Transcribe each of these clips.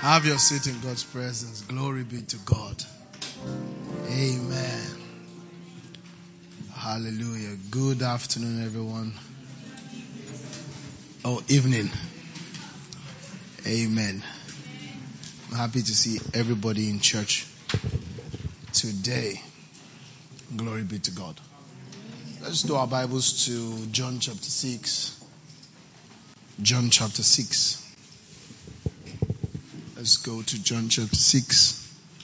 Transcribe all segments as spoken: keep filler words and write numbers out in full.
Have your seat in God's presence. Glory be to God. Amen. Hallelujah. Good afternoon, everyone. Oh, evening. Amen. I'm happy to see everybody in church today. Glory be to God. Let's do our Bibles to John chapter six. John chapter six. Let's go to John chapter six.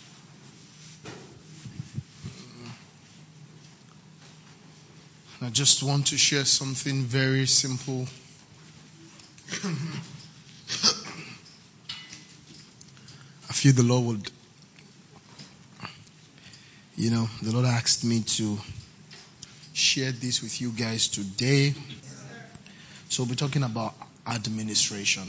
I just want to share something very simple. I feel the Lord would, you know, the Lord asked me to share this with you guys today. So we'll be talking about administration.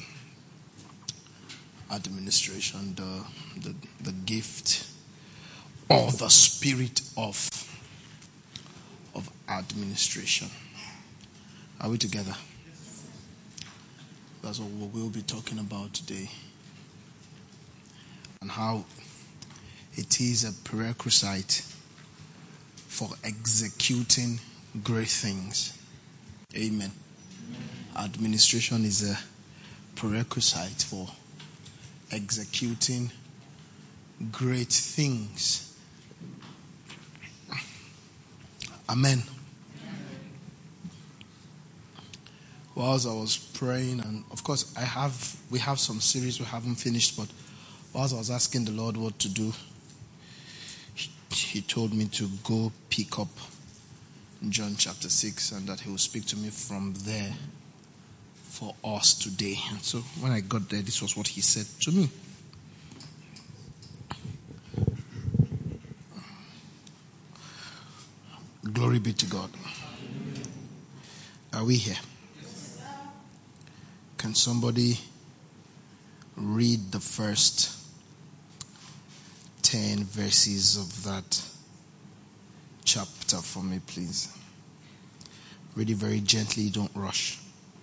Administration, the, the, the gift or the spirit of, of administration. Are we together? That's what we'll be talking about today. And how it is a prerequisite for executing great things. Amen. Administration is a prerequisite for executing great things. Amen. Whilst I was praying, and of course I have we have some series we haven't finished, but whilst I was asking the Lord what to do, he, he told me to go pick up John chapter six, and that he will speak to me from there for us today. And so when I got there, this was what he said to me. Glory be to God. Are we here? Can somebody read the first ten verses of that chapter for me, please? Read it very gently, don't rush.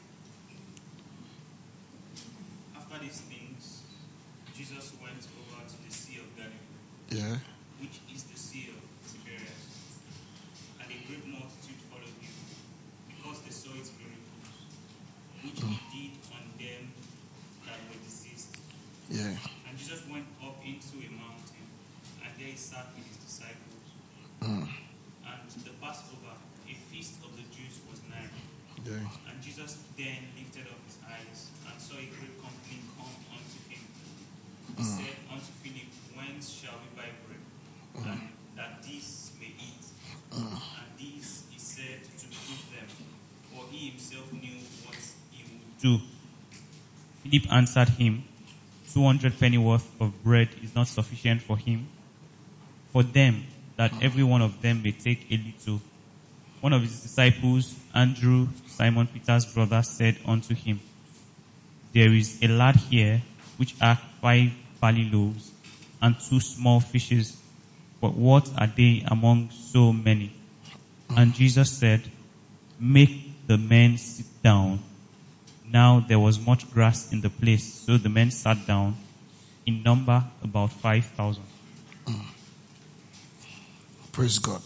Yeah. Which is the sea of Tiberias. And a great multitude followed him, because they saw his miracles, which he did on them that were diseased. Yeah. And Jesus went up into a mountain, and there he sat with his disciples. Mm. And the Passover, a feast of the Jews, was nigh. Yeah. And Jesus then lifted up his eyes, and saw a great company come unto him. He mm. said unto Philip, Whence shall we buy bread, mm. and that these may eat? Mm. And this he said to prove them, for he himself knew what he would do. Philip answered him, Two hundred pennyworth of bread is not sufficient for him, for them, that every one of them may take a little. One of his disciples, Andrew, Simon Peter's brother, said unto him, There is a lad here which hath five barley loaves and two small fishes, but what are they among so many? And Jesus said, Make the men sit down. Now there was much grass in the place, so the men sat down, in number about five thousand. Mm. Praise God.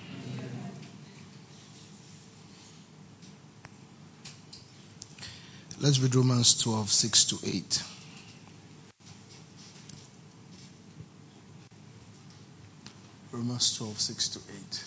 Let's read Romans twelve, six to eight. Romans twelve, six to eight.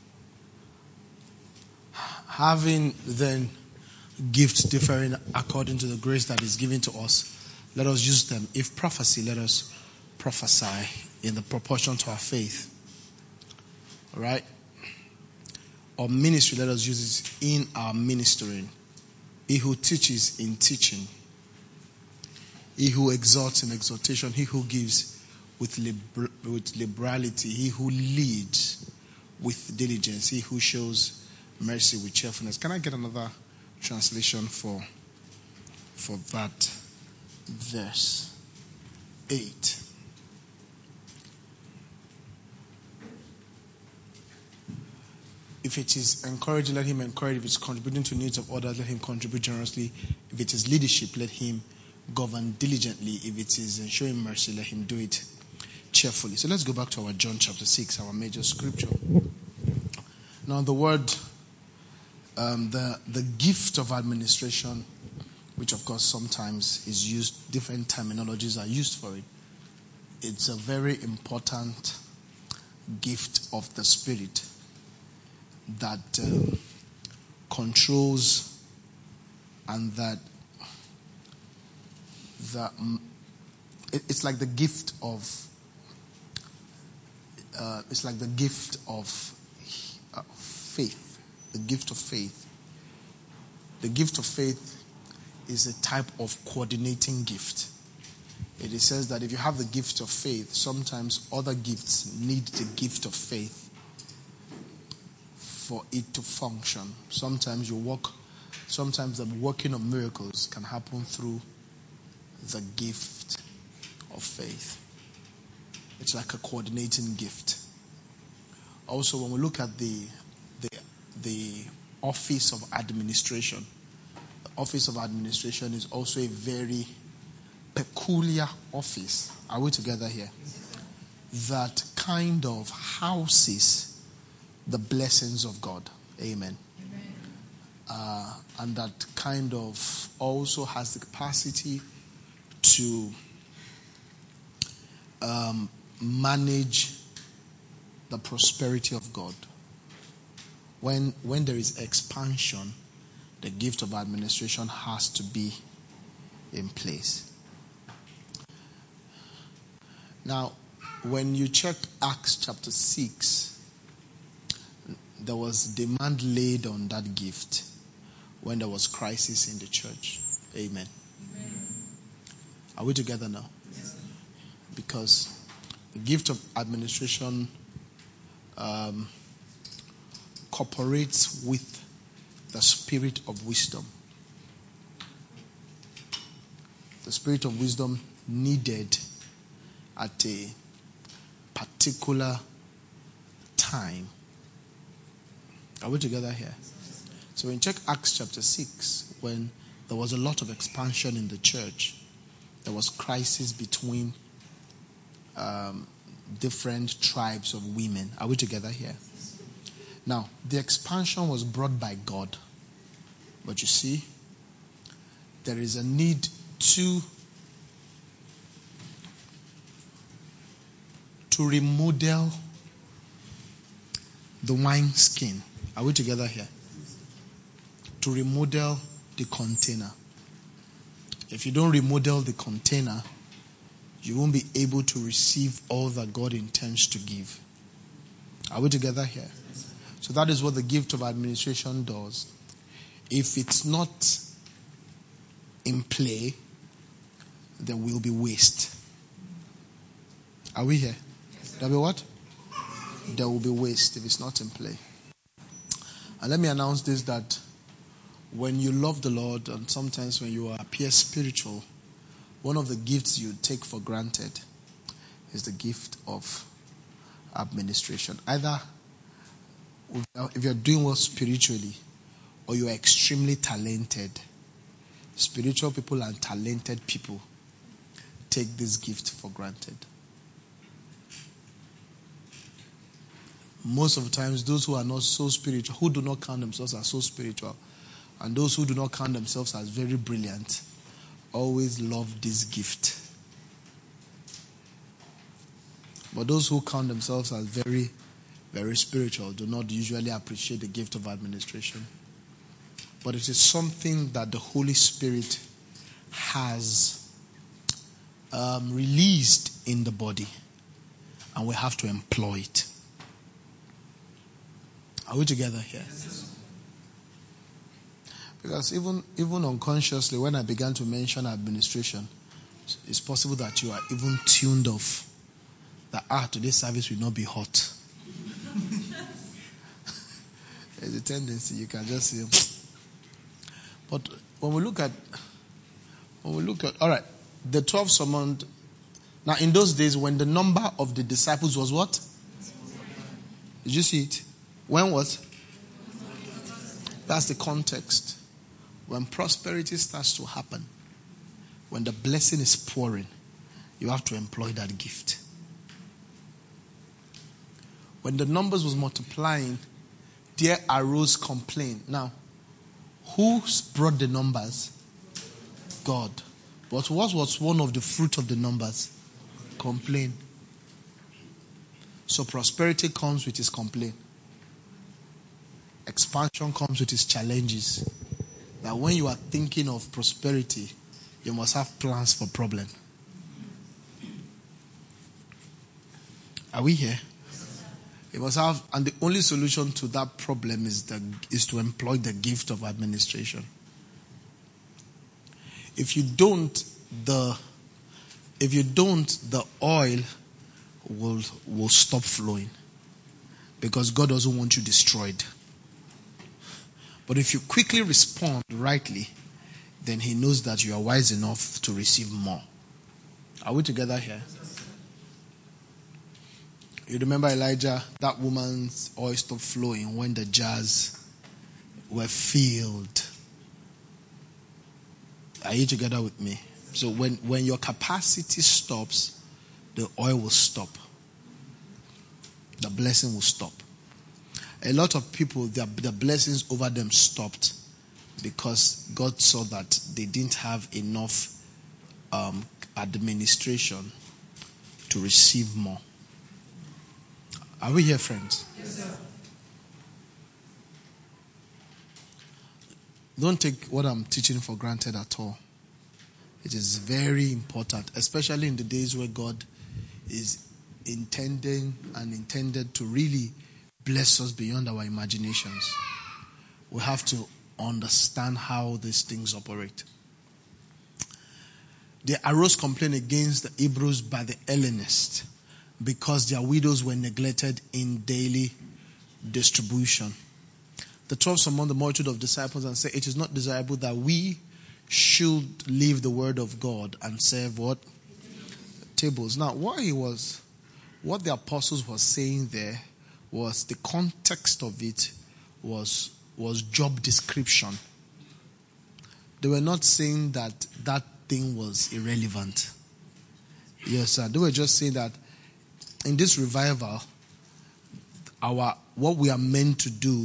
Having then gifts differing according to the grace that is given to us, let us use them. If prophecy, let us prophesy in the proportion to our faith. All right? Or ministry, let us use it in our ministering. He who teaches in teaching. He who exhorts in exhortation. He who gives with liber- with liberality. He who leads with diligence. He who shows mercy with cheerfulness. Can I get another translation for, for that verse? eight. If it is encouraging, let him encourage. If it's contributing to needs of others, let him contribute generously. If it is leadership, let him govern diligently. If it is in showing mercy, let him do it cheerfully. So let's go back to our John chapter six, our major scripture. Now the word, um, the, the gift of administration, which of course sometimes is used, different terminologies are used for it. It's a very important gift of the Spirit that um, controls and that that it, it's like the gift of uh, it's like the gift of uh, faith, the gift of faith. The gift of faith is a type of coordinating gift. It says that if you have the gift of faith, sometimes other gifts need the gift of faith for it to function. Sometimes you work, sometimes the working of miracles can happen through the gift of faith. It's like a coordinating gift. Also, when we look at the the, the office of administration, the office of administration is also a very peculiar office. Are we together here? That kind of houses the blessings of God. Amen. Amen. Uh, and that kind of also has the capacity to um, manage the prosperity of God. When when there is expansion, the gift of administration has to be in place. Now, when you check Acts chapter six, there was demand laid on that gift when there was crisis in the church. Amen. Amen. Are we together now? Yes. Because the gift of administration um, cooperates with the spirit of wisdom. The spirit of wisdom needed at a particular time. Are we together here? So when you check Acts chapter six, when there was a lot of expansion in the church, there was crisis between um, different tribes of women. Are we together here? Now, the expansion was brought by God. But you see, there is a need to to remodel the wine skin. Are we together here? To remodel the container. If you don't remodel the container, you won't be able to receive all that God intends to give. Are we together here? So that is what the gift of administration does. If it's not in play, there will be waste. Are we here? There will be what? There will be waste if it's not in play. And let me announce this, that when you love the Lord and sometimes when you appear spiritual, one of the gifts you take for granted is the gift of administration. Either if you're doing well spiritually or you are extremely talented, spiritual people and talented people take this gift for granted. Most of the times, those who are not so spiritual, who do not count themselves as so spiritual, and those who do not count themselves as very brilliant, always love this gift. But those who count themselves as very, very spiritual do not usually appreciate the gift of administration. But it is something that the Holy Spirit has um, released in the body, and we have to employ it. Are we together here? Because even even unconsciously, when I began to mention administration, it's possible that you are even tuned off. That ah, today's service will not be hot. There's a tendency you can just say. But when we look at, when we look at, all right, the twelve summoned. Now, in those days, when the number of the disciples was what? Did you see it? When what? That's the context. When prosperity starts to happen, when the blessing is pouring, you have to employ that gift. When the numbers was multiplying, there arose complaint. Now, who brought the numbers? God. But what was one of the fruit of the numbers? Complaint. So prosperity comes with its complaint. Expansion comes with its challenges. That when you are thinking of prosperity, you must have plans for problem. Are we here? You must have, and the only solution to that problem is the is to employ the gift of administration. If you don't, the if you don't, the oil will will stop flowing, because God doesn't want you destroyed. But if you quickly respond rightly, then He knows that you are wise enough to receive more. Are we together here? You remember Elijah, that woman's oil stopped flowing when the jars were filled. Are you together with me? So when, when your capacity stops, the oil will stop. The blessing will stop. A lot of people, their, the blessings over them stopped because God saw that they didn't have enough um, administration to receive more. Are we here, friends? Yes, sir. Don't take what I'm teaching for granted at all. It is very important, especially in the days where God is intending and intended to really bless us beyond our imaginations. We have to understand how these things operate. There arose complaint against the Hebrews by the Hellenists because their widows were neglected in daily distribution. The twelve summoned the multitude of disciples and said, it is not desirable that we should leave the word of God and serve what? Tables. Now, what he was, what the apostles were saying there was, the context of it was, was job description. They were not saying that that thing was irrelevant. Yes, sir. They were just saying that in this revival, our what we are meant to do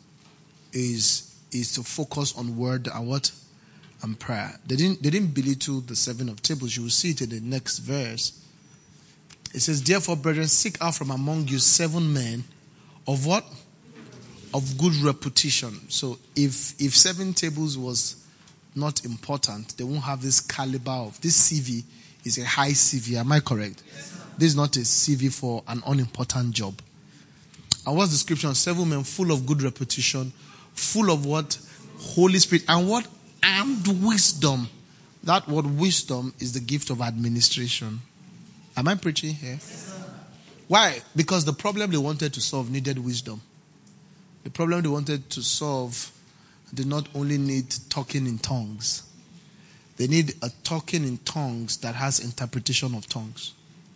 is is to focus on word and what? And prayer. They didn't they didn't belittle the seven of tables. You will see it in the next verse. It says, therefore, brethren, seek out from among you seven men of what? Of good reputation. So if if seven tables was not important, they won't have this caliber of this C V is a high C V. Am I correct? Yes, this is not a C V for an unimportant job. And what's the description? Seven men full of good reputation, full of what? Holy Spirit. And what? And wisdom. That word wisdom is the gift of administration. Am I preaching here? Yes, why? Because the problem they wanted to solve needed wisdom. The problem they wanted to solve did not only need talking in tongues. They need a talking in tongues that has interpretation of tongues.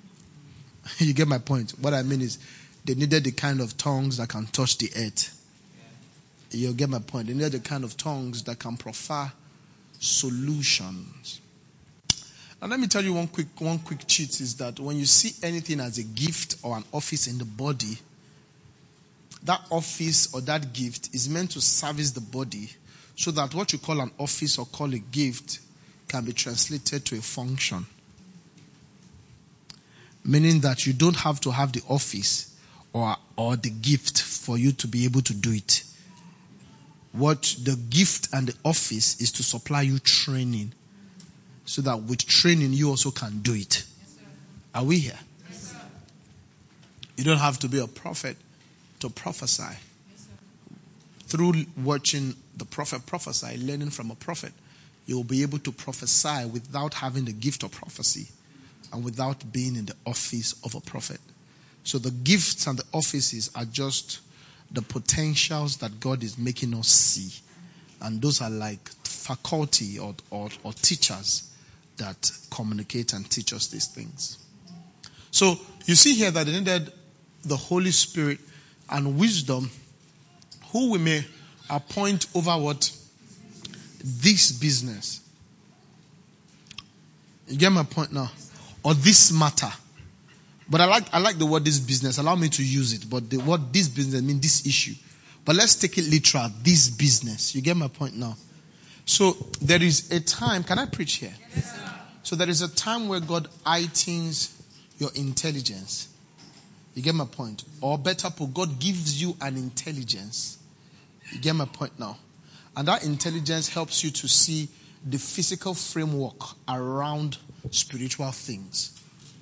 You get my point? What I mean is, they needed the kind of tongues that can touch the earth. You get my point? They needed the kind of tongues that can proffer solutions. And let me tell you one quick one quick cheat is that when you see anything as a gift or an office in the body, that office or that gift is meant to service the body so that what you call an office or call a gift can be translated to a function. Meaning that you don't have to have the office or, or the gift for you to be able to do it. What the gift and the office is to supply you training so that with training you also can do it. Yes, are we here? Yes, you don't have to be a prophet to prophesy. Yes, through watching the prophet prophesy, learning from a prophet, you will be able to prophesy without having the gift of prophecy and without being in the office of a prophet. So the gifts and the offices are just the potentials that God is making us see. And those are like faculty or, or, or teachers that communicate and teach us these things. So you see here that they needed the Holy Spirit and wisdom, who we may appoint over what? This business. You get my point now? Or this matter. But I like I like the word this business. Allow me to use it. But the word this business means this issue. But let's take it literal. This business. You get my point now? So there is a time. Can I preach here? Yes, so there is a time where God heightens your intelligence. You get my point? Or better put, God gives you an intelligence. You get my point now? And that intelligence helps you to see the physical framework around spiritual things.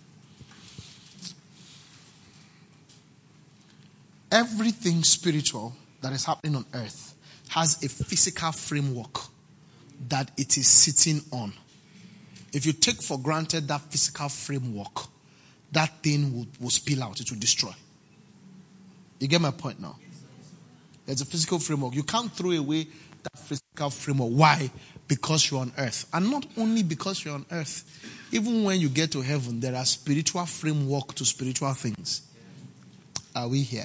Everything spiritual that is happening on earth has a physical framework that it is sitting on. If you take for granted that physical framework, that thing will, will spill out. It will destroy. You get my point now? There's a physical framework. You can't throw away that physical framework. Why? Because you're on earth. And not only because you're on earth. Even when you get to heaven, there are spiritual framework to spiritual things. Are we here?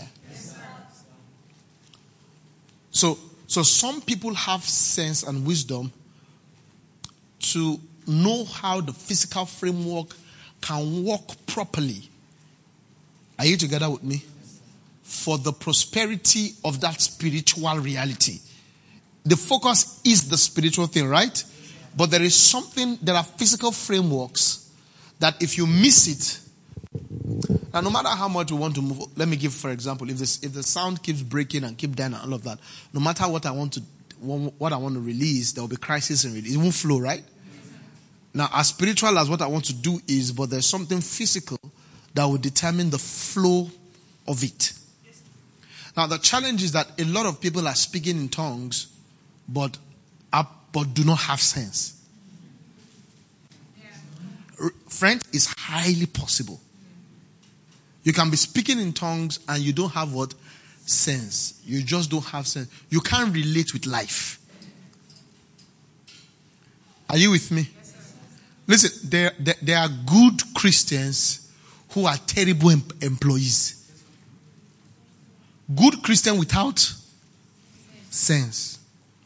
So, so some people have sense and wisdom to know how the physical framework can work properly. Are you together with me? For the prosperity of that spiritual reality. The focus is the spiritual thing, right? But there is something, there are physical frameworks that if you miss it, and no matter how much we want to move, let me give for example, if this if the sound keeps breaking and keep dying and all of that, no matter what I want to what I want to release, there will be crisis in release. It won't flow, right? Now, as spiritual as what I want to do is, but there's something physical that will determine the flow of it. Now, the challenge is that a lot of people are speaking in tongues, but are, but do not have sense. Yeah. Friend, is highly possible. You can be speaking in tongues and you don't have what? Sense. You just don't have sense. You can't relate with life. Are you with me? Yes, listen, there, there, there are good Christians who are terrible em- employees. Good Christian without sense.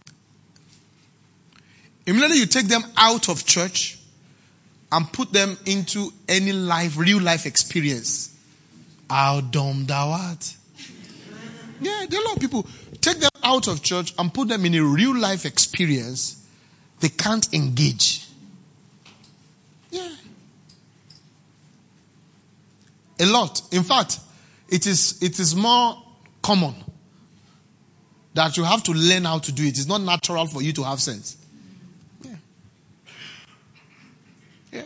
Immediately you take them out of church and put them into any life, real life experience. How dumb thou art. Yeah, there are a lot of people. Take them out of church and put them in a real life experience. They can't engage. Yeah. A lot. In fact, it is it is more common that you have to learn how to do it. It's not natural for you to have sense. Yeah. Yeah.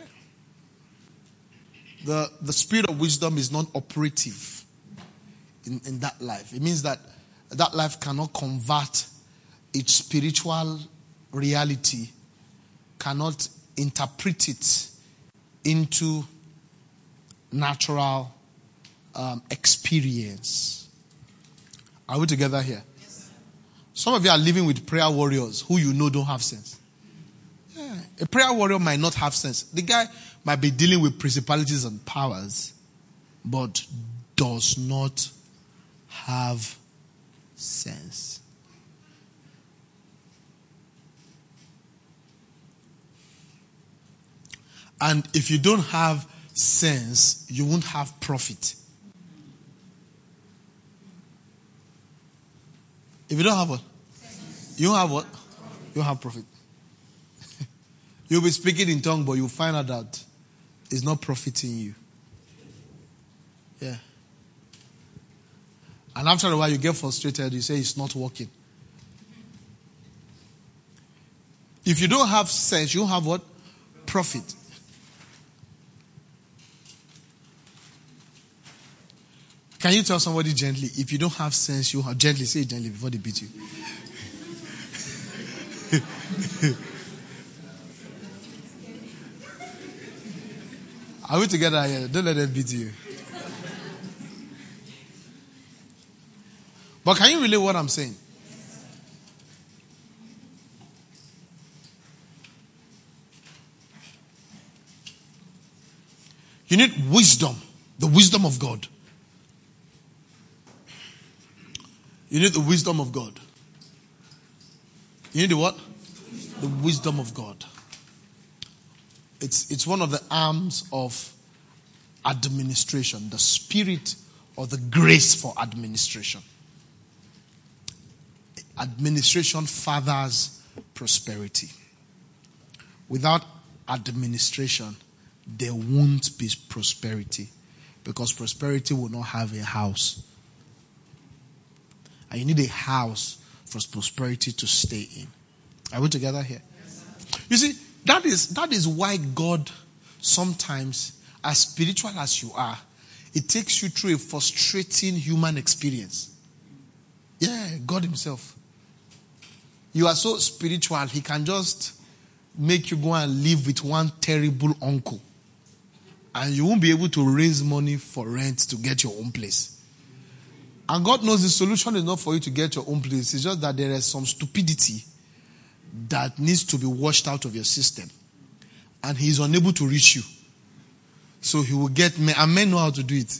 The, the spirit of wisdom is not operative in, in that life. It means that that life cannot convert its spiritual reality, cannot interpret it into natural um, experience. Are we together here? Yes. Some of you are living with prayer warriors who you know don't have sense. Yeah. A prayer warrior might not have sense. The guy might be dealing with principalities and powers, but does not have sense. And if you don't have sense, you won't have profit. If you don't have what? You don't have what? You don't have profit. You'll be speaking in tongue, but you'll find out that it's not profiting you. Yeah. And after a while, you get frustrated. You say it's not working. If you don't have sense, you don't have what? Profit. Can you tell somebody gently, if you don't have sense, you have gently, say it gently before they beat you. Are we together here? Don't let them beat you. But can you relate what I'm saying? You need wisdom, the wisdom of God. You need the wisdom of God. You need the what? The wisdom of God. It's, it's one of the arms of administration, the spirit or the grace for administration. Administration fathers prosperity. Without administration, there won't be prosperity, because prosperity will not have a house. And you need a house for prosperity to stay in. Are we together here? Yes, you see, that is that is why God sometimes, as spiritual as you are, it takes you through a frustrating human experience. Yeah, God himself. You are so spiritual, he can just make you go and live with one terrible uncle. And you won't be able to raise money for rent to get your own place. And God knows the solution is not for you to get your own place. It's just that there is some stupidity that needs to be washed out of your system. And he is unable to reach you. So he will get men, and men know how to do it.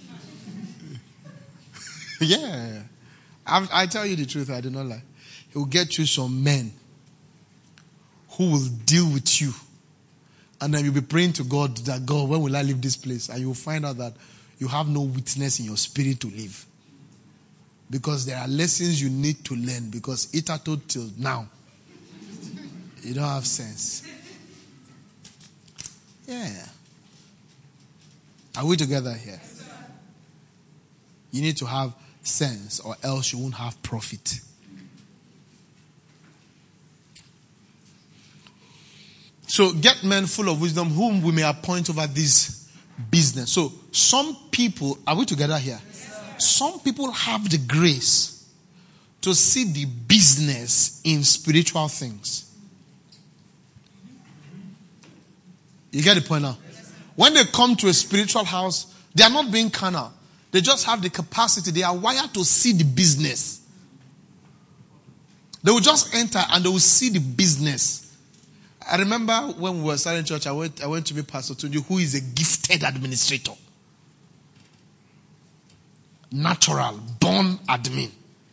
Yeah. I, I tell you the truth, I do not lie. He will get you some men who will deal with you. And then you'll be praying to God that, God, when will I leave this place? And you'll find out that you have no witness in your spirit to live. Because there are lessons you need to learn. Because hitherto till now, you don't have sense. Yeah. Are we together here? You need to have sense, or else you won't have profit. So get men full of wisdom whom we may appoint over this business. So some people, are we together here? Some people have the grace to see the business in spiritual things. You get the point now? When they come to a spiritual house, they are not being carnal. They just have the capacity. They are wired to see the business. They will just enter and they will see the business. I remember when we were starting church, I went, I went to meet Pastor Tunji, who is a gifted administrator. Natural, born admin.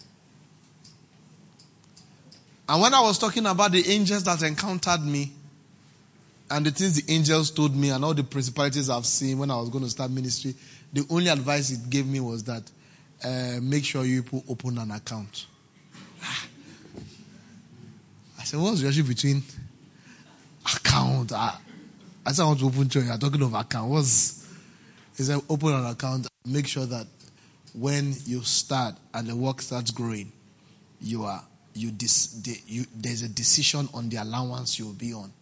And when I was talking about the angels that encountered me, and the things the angels told me, and all the principalities I've seen when I was going to start ministry, the only advice it gave me was that, uh, make sure you people open an account. I said, what's the relationship between account? I, I said, I want to open church. You're talking of account. What's, he said, open an account. Make sure that when you start and the work starts growing, you are you, dis, the, you there's a decision on the allowance you'll be on.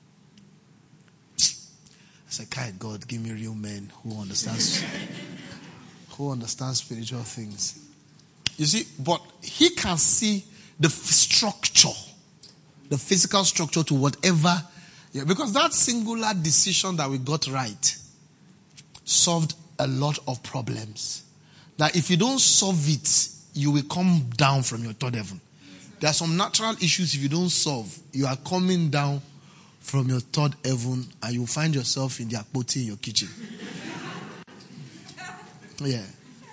I said, "Kai, God, give me real men who understands who understand spiritual things." You see, but he can see the structure, the physical structure to whatever. Yeah, because that singular decision that we got right solved a lot of problems. That if you don't solve it, you will come down from your third heaven. There are some natural issues if you don't solve, you are coming down from your third heaven and you find yourself in the akpoti in your kitchen. Yeah.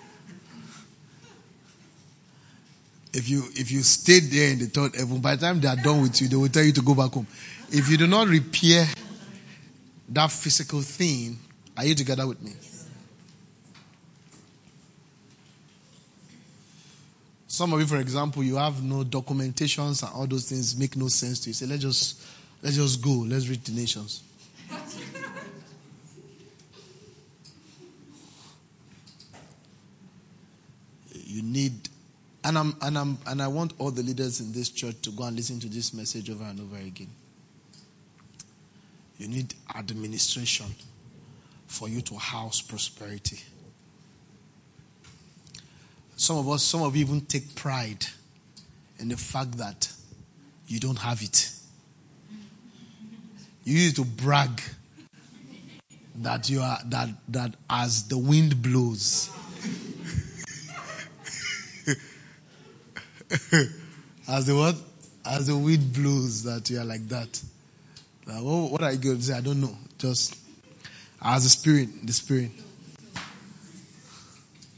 If you if you stayed there in the third heaven, by the time they are done with you, they will tell you to go back home. If you do not repair that physical thing, are you together with me? Some of you, for example, you have no documentations and all those things make no sense to you. Say, let's just let's just go. Let's read the nations. You need, and I'm and I'm and I want all the leaders in this church to go and listen to this message over and over again. You need administration for you to house prosperity. Some of us, some of you even take pride in the fact that you don't have it. You need to brag that you are that that as the wind blows, as the what? As the wind blows, that you are like that. Now, what, what are you going to say? I don't know. Just as the spirit, the spirit.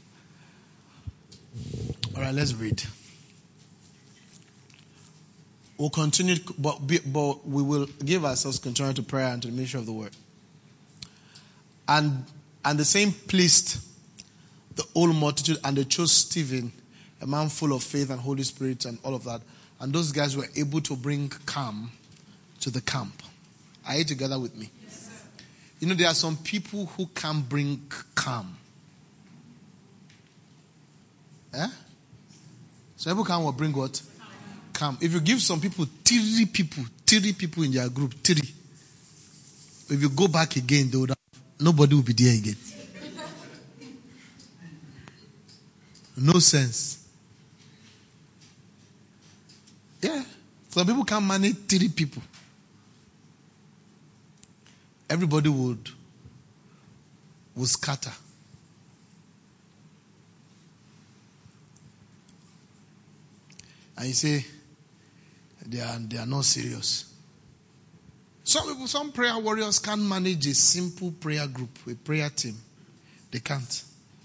All right, let's read. We'll continue, but, be, but we will give ourselves control to prayer and to the ministry of the word. And and the same pleased the whole multitude, and they chose Stephen, a man full of faith and Holy Spirit and all of that. And those guys were able to bring calm to the camp. Are you together with me? Yes, sir. You know, there are some people who can't bring calm. Eh? Some people can't bring what? Calm. If you give some people three people, three people in their group, three. If you go back again, they would have, nobody will be there again. No sense. Yeah. Some people can't manage three people. Everybody would, would scatter. And you say, they are, they are not serious. Some people, some prayer warriors can't manage a simple prayer group, a prayer team. They can't.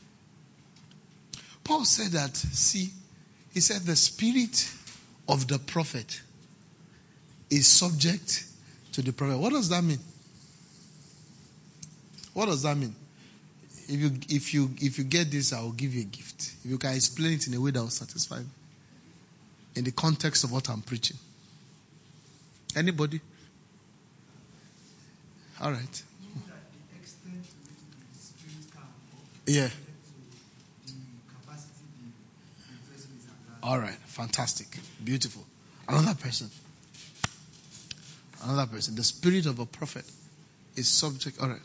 Paul said that, see, he said the spirit of the prophet is subject to the prophet. What does that mean? What does that mean? If you if you if you get this, I will give you a gift. If you can explain it in a way that will satisfy me. In the context of what I'm preaching. Anybody? All right. Yeah. All right. Fantastic. Beautiful. Another person. Another person. The spirit of a prophet is subject. All right.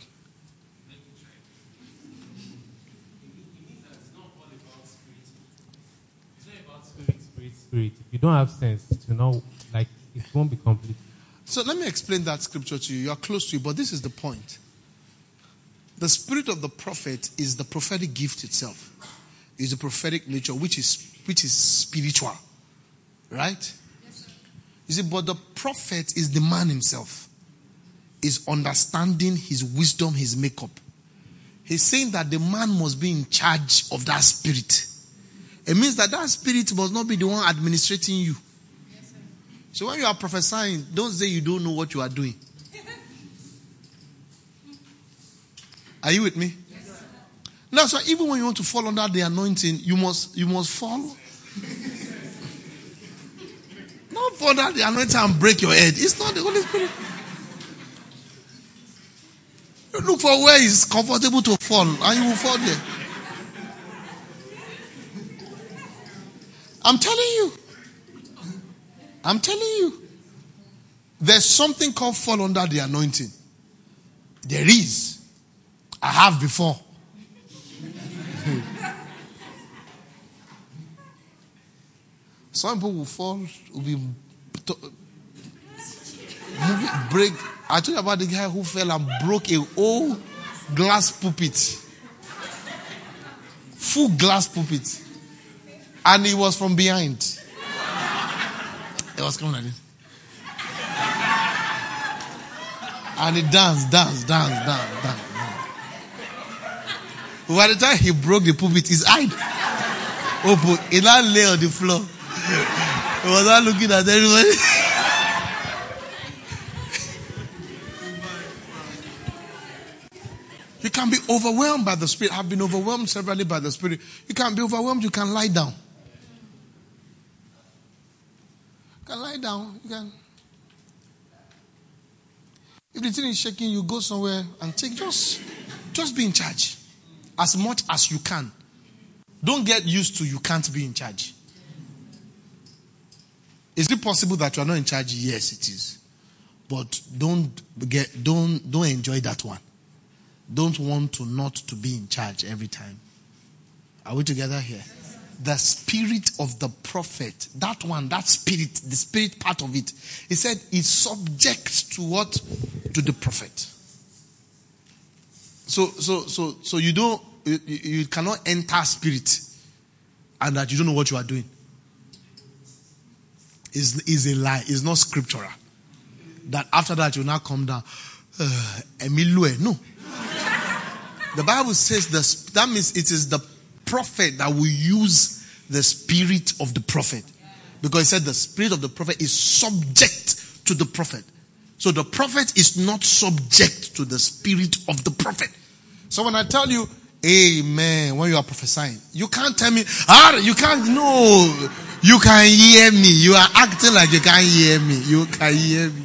Spirit, spirit, spirit. If you don't have sense, to know, like, it won't be complete. So let me explain that scripture to you. You are close to it, but this is the point. The spirit of the prophet is the prophetic gift itself. It's the prophetic nature, which is which is spiritual. Right? Yes, sir. You see, but the prophet is the man himself. Is understanding his wisdom, his makeup. He's saying that the man must be in charge of that spirit. It means that that spirit must not be the one administrating you. Yes, sir. So when you are prophesying, don't say you don't know what you are doing. Are you with me? Yes, sir. Now, so even when you want to fall under the anointing, you must you must fall. Don't fall under the anointing and break your head. It's not the Holy Spirit. You look for where it's comfortable to fall, and you will fall there. I'm telling you. I'm telling you. There's something called fall under the anointing. There is. I have before. Some people will fall, will be moving, break. I told you about the guy who fell and broke a whole glass pulpit. Full glass pulpit. And he was from behind. It was coming like this. And he danced, danced, danced, danced, danced. By the time he broke the pulpit, his eye opened. He now lay on the floor. He was not looking at everybody. You can be overwhelmed by the Spirit. I've been overwhelmed severally by the Spirit. You can be overwhelmed, you can lie down. You can lie down. You can. If the thing is shaking, you go somewhere and take, just, just be in charge. As much as you can. Don't get used to you can't be in charge. Is it possible that you are not in charge? Yes, it is. But don't get, don't, don't enjoy that one. Don't want to not to be in charge every time. Are we together here? The spirit of the prophet, that one, that spirit, the spirit part of it, he said is subject to what? To the prophet. So, so, so, so you don't, you, you cannot enter spirit and that you don't know what you are doing. Is is a lie. It's not scriptural. That after that you now come down. Uh, no. The Bible says this, that means it is the prophet that will use the spirit of the prophet. Because he said the spirit of the prophet is subject to the prophet. So the prophet is not subject to the spirit of the prophet. So when I tell you, amen, when you are prophesying, you can't tell me, ah, you can't, no, you can hear me. You are acting like you can't hear me. You can hear me.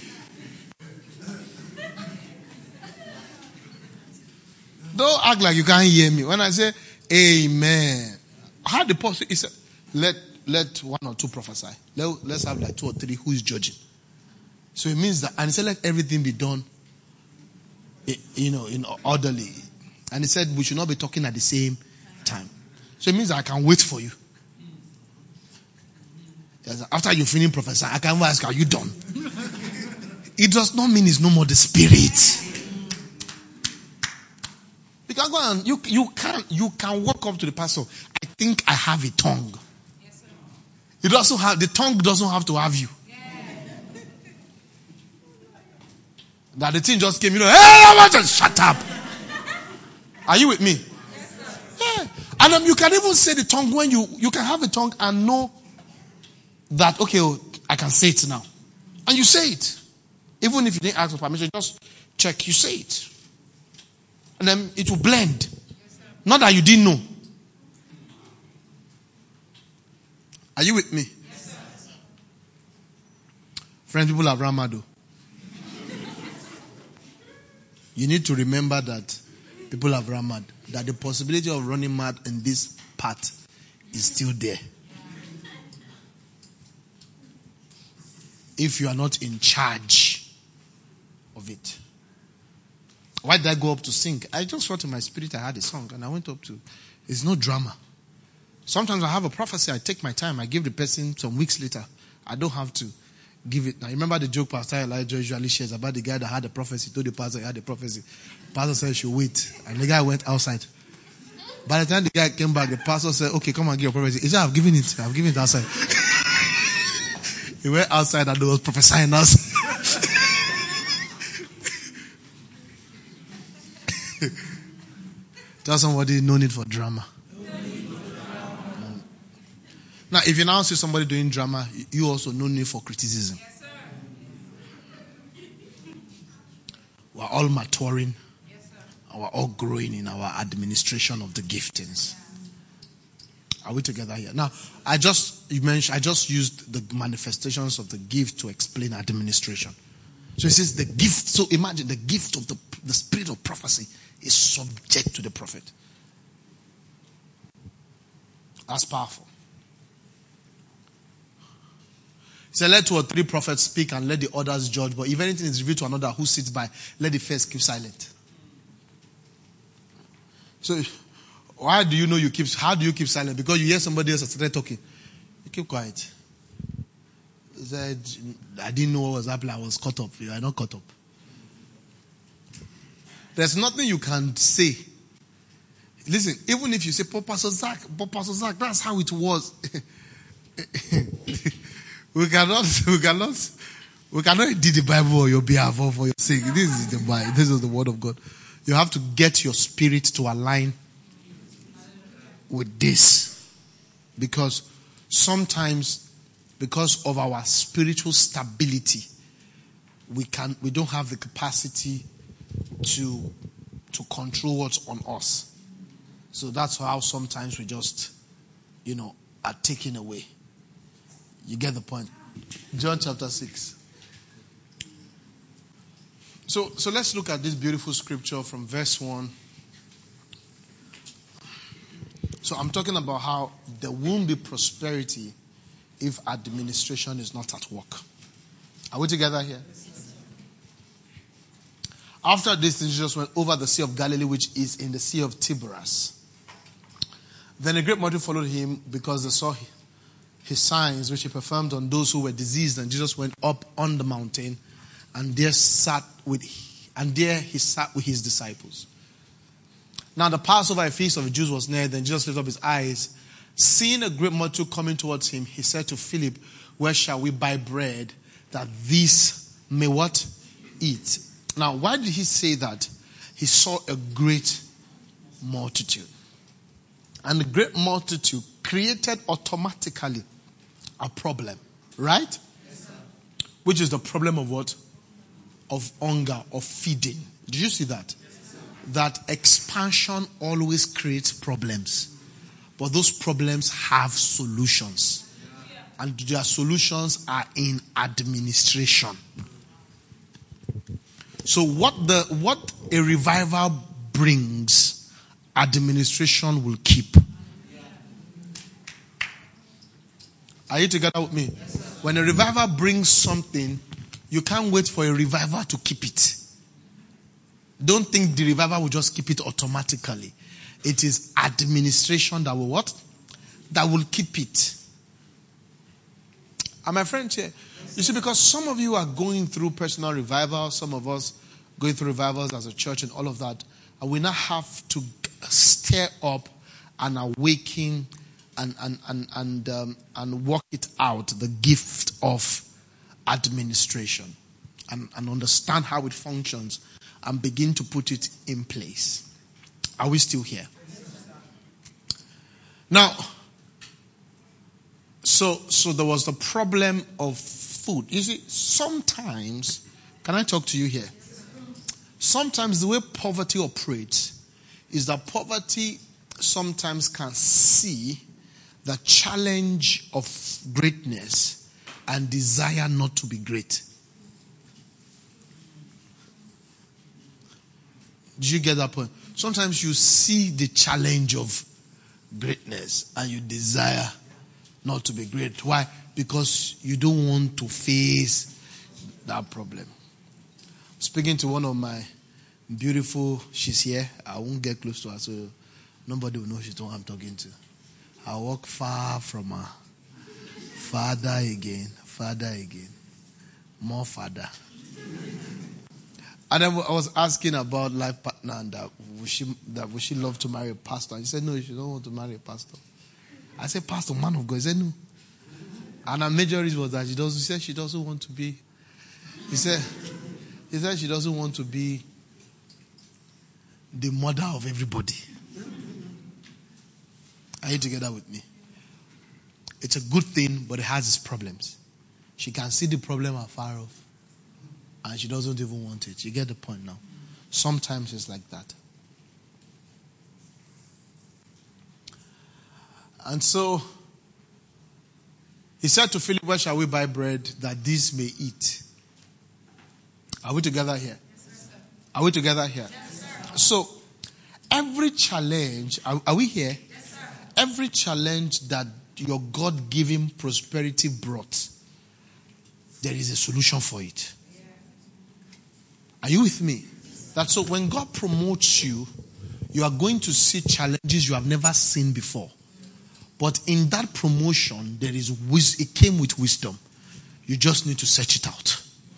Don't act like you can't hear me. When I say, amen, how the person is, let, let one or two prophesy. Let, let's have like two or three who is judging. So it means that, and he said, let everything be done, you know, in orderly. And he said, we should not be talking at the same time. So it means that I can wait for you. Yes, after you finish prophesying, I can ask, are you done? It does not mean it's no more the spirit. You can go and, you, you can, you can walk up to the pastor. I think I have a tongue. Yes, sir. It also have, the tongue doesn't have to have you. That the thing just came, you know, hey, just shut up. Are you with me? Yes, yeah. And um, you can even say the tongue when you, you can have a tongue and know that, okay, oh, I can say it now. And you say it. Even if you didn't ask for permission, just check, you say it. And then it will blend. Yes, not that you didn't know. Are you with me? Yes, sir. Friends, people have Ramado. You need to remember that people have run mad. That the possibility of running mad in this part is still there. If you are not in charge of it. Why did I go up to sing? I just thought in my spirit I had a song and I went up to. It's no drama. Sometimes I have a prophecy, I take my time, I give the person some weeks later. I don't have to give it. Now, remember the joke Pastor Elijah usually shares about the guy that had a prophecy, told the pastor he had a prophecy. Pastor said, she wait. And the guy went outside. By the time the guy came back, the pastor said, okay, come and give your prophecy. He said, I've given it. I've given it outside. He went outside and he was prophesying us. Tell somebody, no need for drama. Now, if you now see somebody doing drama, you also no need for criticism. Yes, sir. We're all maturing. Yes, sir. And we're all growing in our administration of the giftings. Are we together here? Now, I just you mentioned I just used the manifestations of the gift to explain administration. So it says the gift. So imagine the gift of the the spirit of prophecy is subject to the prophet. That's powerful. He said, let two or three prophets speak and let the others judge. But if anything is revealed to another who sits by, let the first keep silent. So, why do you know you keep, how do you keep silent? Because you hear somebody else started talking. You keep quiet. He said, I didn't know what was happening. I was caught up. You are not caught up. There's nothing you can say. Listen, even if you say, Pope Pastor Zach, Pope Pastor Zach, that's how it was. We cannot, we cannot, we cannot edit the Bible on your behalf or for your sake. This is the Bible. This is the word of God. You have to get your spirit to align with this. Because sometimes, because of our spiritual stability, we can, we don't have the capacity to, to control what's on us. So that's how sometimes we just, you know, are taken away. You get the point. John chapter six. So, so let's look at this beautiful scripture from verse one. So I'm talking about how there won't be prosperity if administration is not at work. Are we together here? After this, Jesus went over the Sea of Galilee, which is in the Sea of Tiberias. Then a great multitude followed him because they saw his signs which he performed on those who were diseased, and Jesus went up on the mountain and there sat with and there he sat with his disciples. Now the Passover feast of the Jews was near. Then Jesus lifted up his eyes, seeing a great multitude coming towards him, he said to Philip, where shall we buy bread that these may what? Eat. Now why did he say that? He saw a great multitude. And the great multitude created automatically a problem, right? Yes, sir. Which is the problem of what? Of hunger, of feeding. Did you see that? Yes, sir. That expansion always creates problems. But those problems have solutions. And their solutions are in administration. So what the what a revival brings, administration will keep. Are you together with me? Yes, when a revival brings something, you can't wait for a revival to keep it. Don't think the revival will just keep it automatically. It is administration that will what? That will keep it. Are my friends here? You see, because some of you are going through personal revival, some of us going through revivals as a church and all of that, and we now have to stir up and awaken and and and and um, and work it out, the gift of administration, and, and understand how it functions and begin to put it in place. Are we still here? Now, so so there was the problem of food. You see, sometimes, can I talk to you here? Sometimes the way poverty operates is that poverty sometimes can see the challenge of greatness and desire not to be great. Did you get that point? Sometimes you see the challenge of greatness and you desire not to be great. Why? Because you don't want to face that problem. Speaking to one of my beautiful, she's here. I won't get close to her, so nobody will know she's the one I'm talking to. I walk far from her. Father again, father again, more father. And then I was asking about life partner and that would she that would she love to marry a pastor? He said no, she don't want to marry a pastor. I said, pastor, man of God. He said no. And her major reason was that she doesn't. She said she doesn't want to be. He said, he said she doesn't want to be the mother of everybody. Are you together with me? It's a good thing, but it has its problems. She can see the problem afar off, and she doesn't even want it. You get the point now? Sometimes it's like that. And so, he said to Philip, where shall we buy bread that these may eat? Are we together here? Yes, are we together here? Yes, so, every challenge, are, are we here? Yes, sir. Every challenge that your God-given prosperity brought, there is a solution for it. Yeah. Are you with me? That so when God promotes you, you are going to see challenges you have never seen before. But in that promotion, there is wis- it came with wisdom. You just need to search it out.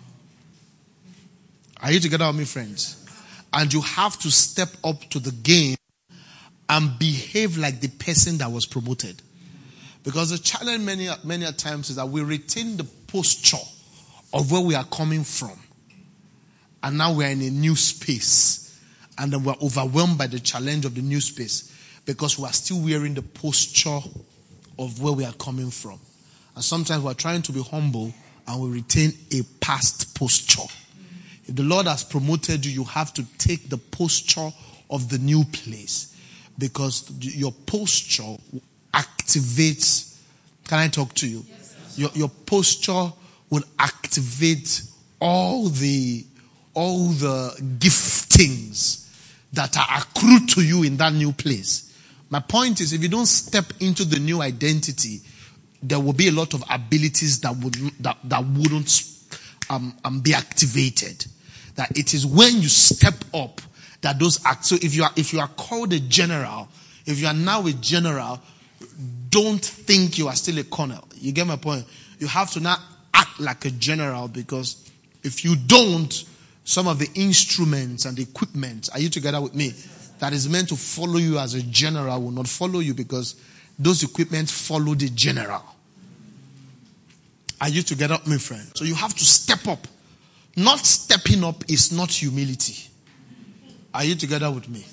Are you together with me, friends? And you have to step up to the game and behave like the person that was promoted. Because the challenge many, many times is that we retain the posture of where we are coming from. And now we're in a new space. And then we're overwhelmed by the challenge of the new space. Because we are still wearing the posture of where we are coming from. And sometimes we are trying to be humble and we retain a past posture. If the Lord has promoted you, you have to take the posture of the new place. Because your posture activates. Can I talk to you? Yes, your, your posture will activate all the, all the giftings that are accrued to you in that new place. My point is, if you don't step into the new identity, there will be a lot of abilities that would that, that wouldn't um, um, be activated. That it is when you step up that those act. So if you are if you are called a general, if you are now a general, don't think you are still a colonel. You get my point? You have to now act like a general, because if you don't, some of the instruments and the equipment, are you together with me? That is meant to follow you as a general will not follow you, because those equipment follow the general. Are you together with me, friend? So you have to step up. Not stepping up is not humility. Are you together with me?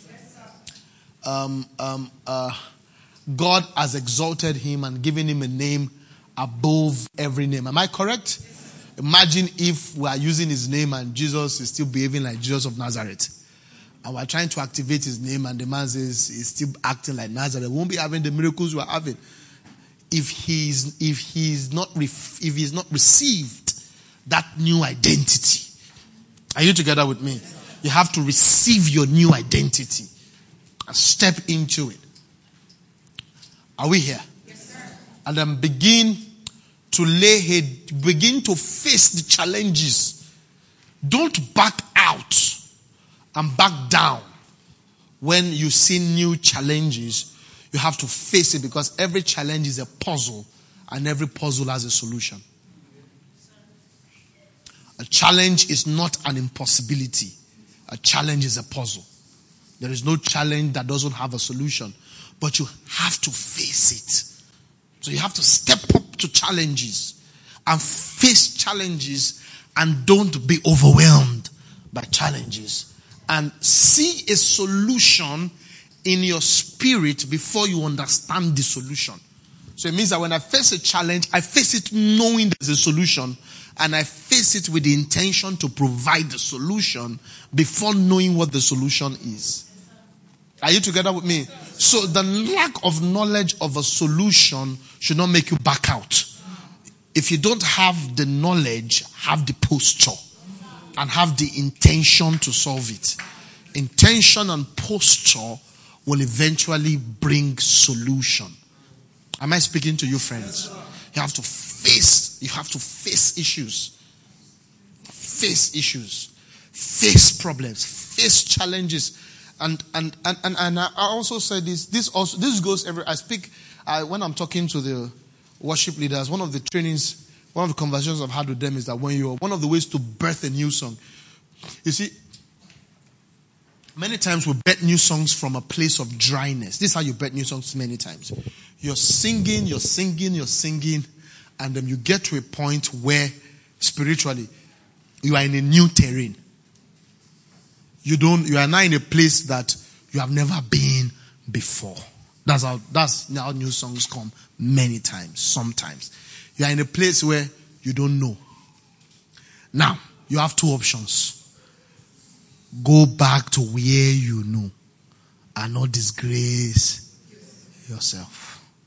Um, um, uh, God has exalted him and given him a name above every name. Am I correct? Yes. Imagine if we are using his name and Jesus is still behaving like Jesus of Nazareth. And we're trying to activate his name and the man says he's still acting like Nazareth. We won't be having the miracles we're having. If he's, if he's not, ref, if he's not received that new identity. Are you together with me? You have to receive your new identity and step into it. Are we here? Yes, sir. And then begin to lay head, begin to face the challenges. Don't back out and back down when you see new challenges. You have to face it because every challenge is a puzzle and every puzzle has a solution. A challenge is not an impossibility. A challenge is a puzzle. There is no challenge that doesn't have a solution. But you have to face it. So you have to step up to challenges and face challenges and don't be overwhelmed by challenges. And see a solution in your spirit before you understand the solution. So it means that when I face a challenge, I face it knowing there's a solution. And I face it with the intention to provide the solution before knowing what the solution is. Are you together with me? So the lack of knowledge of a solution should not make you back out. If you don't have the knowledge, have the posture and have the intention to solve it. Intention and posture will eventually bring solution. Am I speaking to you, friends? You have to face, you have to face issues. Face issues. Face problems. Face challenges. And and and and, and I also said this. This also this goes every. I speak uh, when I'm talking to the worship leaders. One of the trainings, one of the conversations I've had with them is that when you're one of the ways to birth a new song. You see, many times we birth new songs from a place of dryness. This is how you birth new songs many times. You're singing, you're singing, you're singing, and then you get to a point where spiritually you are in a new terrain. You don't, you are now in a place that you have never been before. That's how, that's how new songs come many times, sometimes. You are in a place where you don't know. Now, you have two options. Go back to where you know and not disgrace yourself.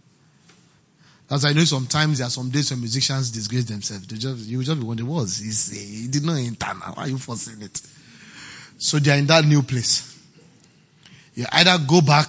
As I know sometimes there are some days when musicians disgrace themselves. They just, you just be wondering, what was he? He did not enter now. Why are you forcing it? So they are in that new place. You either go back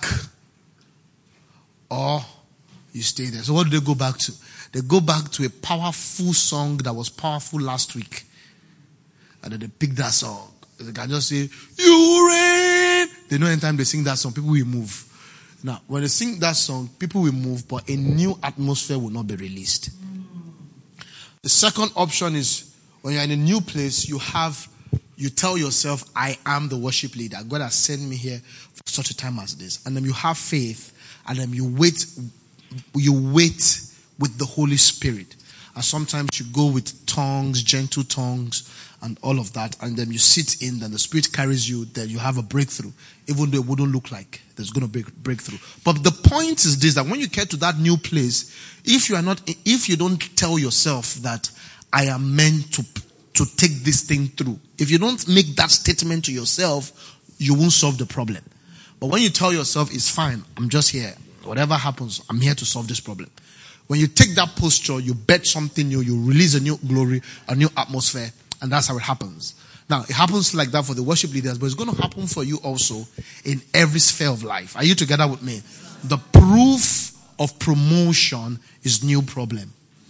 or you stay there. So what do they go back to? They go back to a powerful song that was powerful last week. And then they pick that song. They can just say, you reign. They know anytime they sing that song, people will move. Now, when they sing that song, people will move, but a new atmosphere will not be released. The second option is when you're in a new place, you have, you tell yourself, I am the worship leader. God has sent me here for such a time as this. And then you have faith, and then you wait, you wait with the Holy Spirit. And sometimes you go with tongues, gentle tongues, and all of that, and then you sit in, then the Spirit carries you, then you have a breakthrough, even though it wouldn't look like there's going to be a breakthrough. But the point is this, that when you get to that new place, if you are not, if you don't tell yourself that I am meant to, to take this thing through, if you don't make that statement to yourself, you won't solve the problem. But when you tell yourself, it's fine, I'm just here, whatever happens, I'm here to solve this problem. When you take that posture, you bet something new, you release a new glory, a new atmosphere, and that's how it happens. Now, it happens like that for the worship leaders, but it's going to happen for you also in every sphere of life. Are you together with me? The proof of promotion is new problem.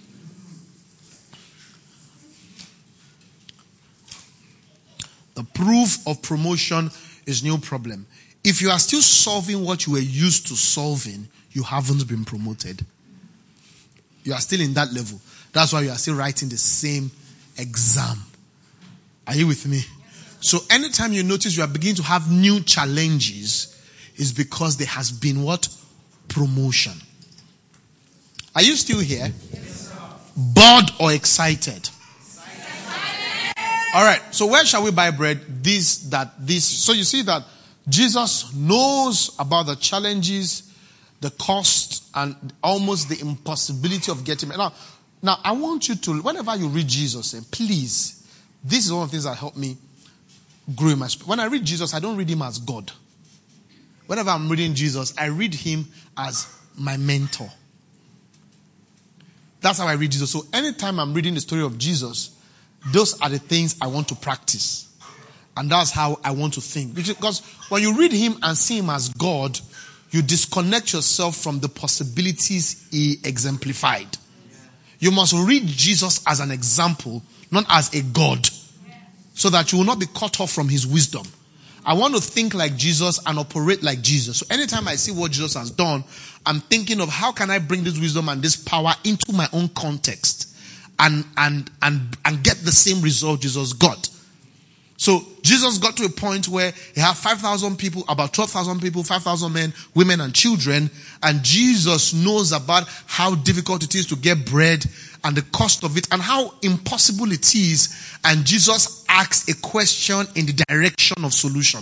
The proof of promotion is new problem. If you are still solving what you were used to solving, you haven't been promoted. You are still in that level. That's why you are still writing the same exam. Are you with me? So anytime you notice you are beginning to have new challenges, is because there has been what? Promotion. Are you still here? Yes, sir. Bored or excited? Excited. All right. So where shall we buy bread? This, that, this. So you see that Jesus knows about the challenges, the cost, and almost the impossibility of getting it. Now, Now, I want you to, whenever you read Jesus, and please, this is one of the things that helped me grow in my spirit. When I read Jesus, I don't read him as God. Whenever I'm reading Jesus, I read him as my mentor. That's how I read Jesus. So anytime I'm reading the story of Jesus, those are the things I want to practice. And that's how I want to think. Because when you read him and see him as God, you disconnect yourself from the possibilities he exemplified. You must read Jesus as an example, not as a God, so that you will not be cut off from his wisdom. I want to think like Jesus and operate like Jesus. So anytime I see what Jesus has done, I'm thinking of how can I bring this wisdom and this power into my own context and, and, and, and get the same result Jesus got. So Jesus got to a point where he had five thousand people, about twelve thousand people, five thousand men, women and children. And Jesus knows about how difficult it is to get bread and the cost of it and how impossible it is. And Jesus asks a question in the direction of solution.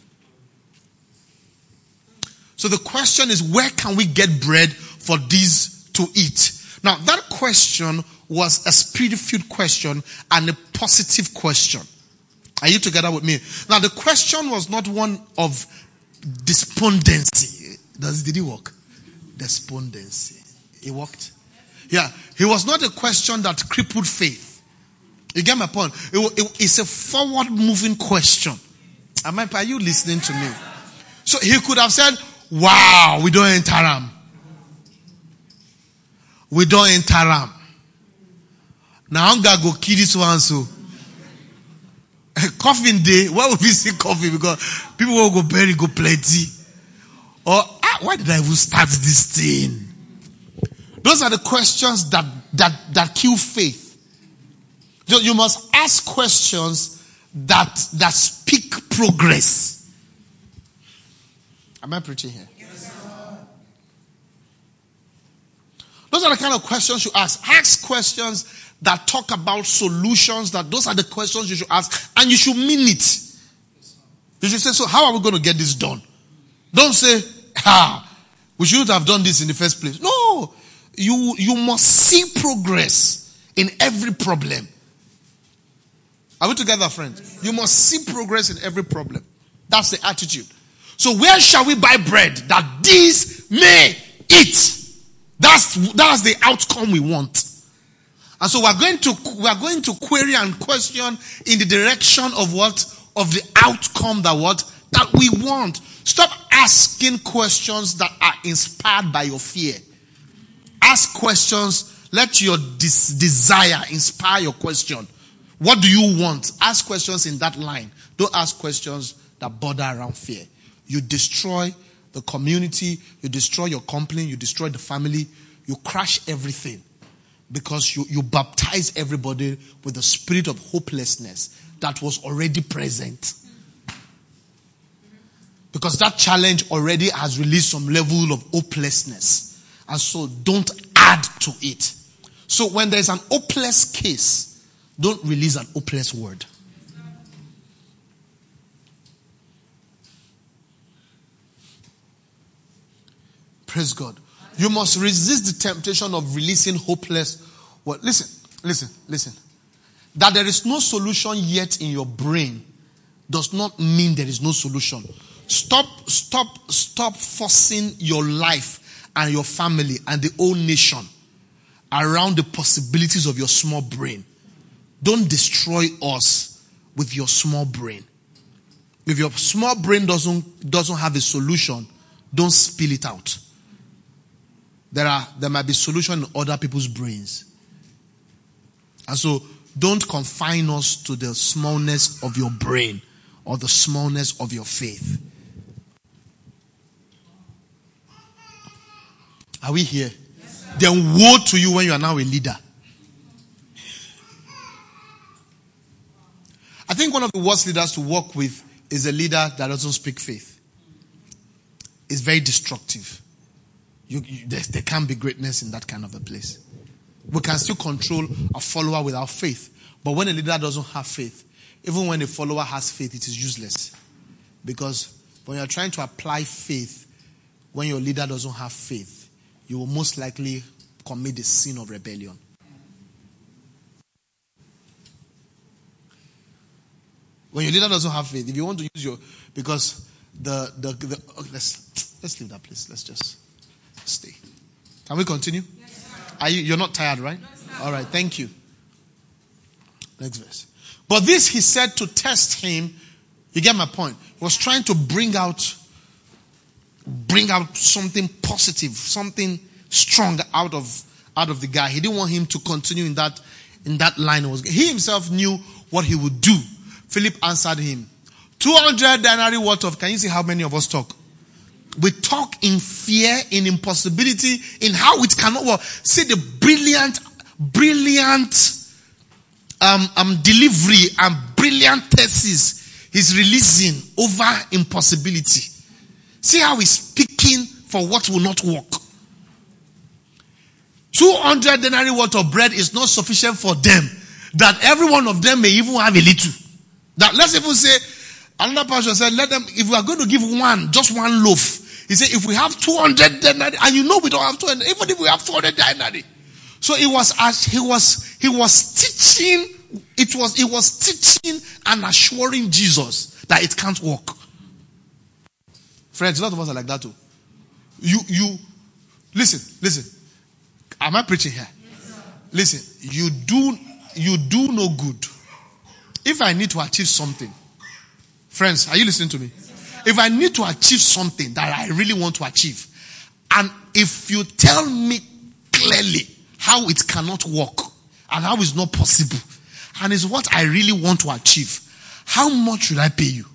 So the question is, where can we get bread for these to eat? Now that question was a spirit-filled question and a positive question. Are you together with me? Now the question was not one of despondency. Does did it work? Despondency. It worked. Yeah. It was not a question that crippled faith. You get my point? It, it, it's a forward-moving question. Am I, are you listening to me? So he could have said, wow, we don't enter Ram. We don't enter Ram. Now I'm going to go kill this one so. Coffin day, why would we see coffee? Because people will go bury, go plenty. Or, ah, why did I even start this thing? Those are the questions that, that, that kill faith. So you must ask questions that, that speak progress. Am I preaching here? Yes, sir. Those are the kind of questions you ask. Ask questions that talk about solutions, that those are the questions you should ask, and you should mean it. You should say, so how are we going to get this done? Don't say, ah, we shouldn't have done this in the first place. No, you, you must see progress in every problem. Are we together, friends? You must see progress in every problem. That's the attitude. So where shall we buy bread that these may eat? That's, that's the outcome we want. And so we're going to, we're going to query and question in the direction of what? Of the outcome that what? That we want. Stop asking questions that are inspired by your fear. Ask questions. Let your des- desire inspire your question. What do you want? Ask questions in that line. Don't ask questions that border around fear. You destroy the community. You destroy your company. You destroy the family. You crash everything. Because you, you baptize everybody with the spirit of hopelessness that was already present. Because that challenge already has released some level of hopelessness. And so don't add to it. So when there's an hopeless case, don't release an hopeless word. Praise God. You must resist the temptation of releasing hopeless. Well, listen, listen, listen. That there is no solution yet in your brain does not mean there is no solution. Stop, stop, stop forcing your life and your family and the whole nation around the possibilities of your small brain. Don't destroy us with your small brain. If your small brain doesn't, doesn't have a solution, don't spill it out. There are, there might be solution in other people's brains. And so, don't confine us to the smallness of your brain or the smallness of your faith. Are we here? Yes, then woe to you when you are now a leader. I think one of the worst leaders to work with is a leader that doesn't speak faith. It's very destructive. You, you, there, there can't be greatness in that kind of a place. We can still control a follower without faith. But when a leader doesn't have faith, even when a follower has faith, it is useless. Because when you're trying to apply faith, when your leader doesn't have faith, you will most likely commit the sin of rebellion. When your leader doesn't have faith, if you want to use your, because the, the, the okay, let's, let's leave that place. Let's just stay. Can we continue? Yes, sir. Are you, you're not tired, right? Yes, all right, thank you. Next verse. But this he said to test him. You get my point? He was trying to bring out, bring out something positive, something strong out of, out of the guy. He didn't want him to continue in that, in that line. He himself knew what he would do. Philip answered him, two hundred denarii worth of, can you see how many of us talk? We talk in fear, in impossibility, in how it cannot work. See the brilliant, brilliant um, um, delivery and brilliant thesis he's releasing over impossibility. See how he's speaking for what will not work. two hundred denarii worth of bread is not sufficient for them, that every one of them may even have a little. That let's even say, another pastor said, let them, if we are going to give one, just one loaf, he said, if we have two hundred denarii, and you know we don't have two hundred, even if we have two hundred denarii. So it was as he was, he was teaching, it was, he was teaching and assuring Jesus that it can't work. Friends, a lot of us are like that too. You, you, listen, listen. Am I preaching here? Yes, listen, you do, you do no good. If I need to achieve something, friends, are you listening to me? If I need to achieve something that I really want to achieve, and if you tell me clearly how it cannot work and how it's not possible, and it's what I really want to achieve, how much should I pay you?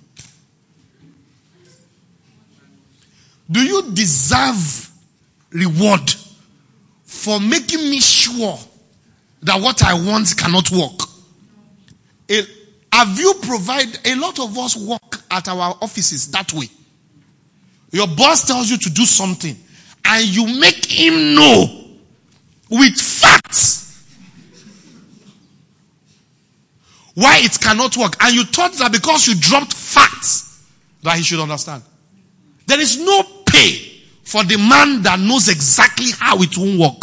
Do you deserve reward for making me sure that what I want cannot work? A, have you provided, a lot of us work at our offices that way. Your boss tells you to do something and you make him know with facts why it cannot work. And you thought that because you dropped facts that he should understand. There is no pay for the man that knows exactly how it won't work.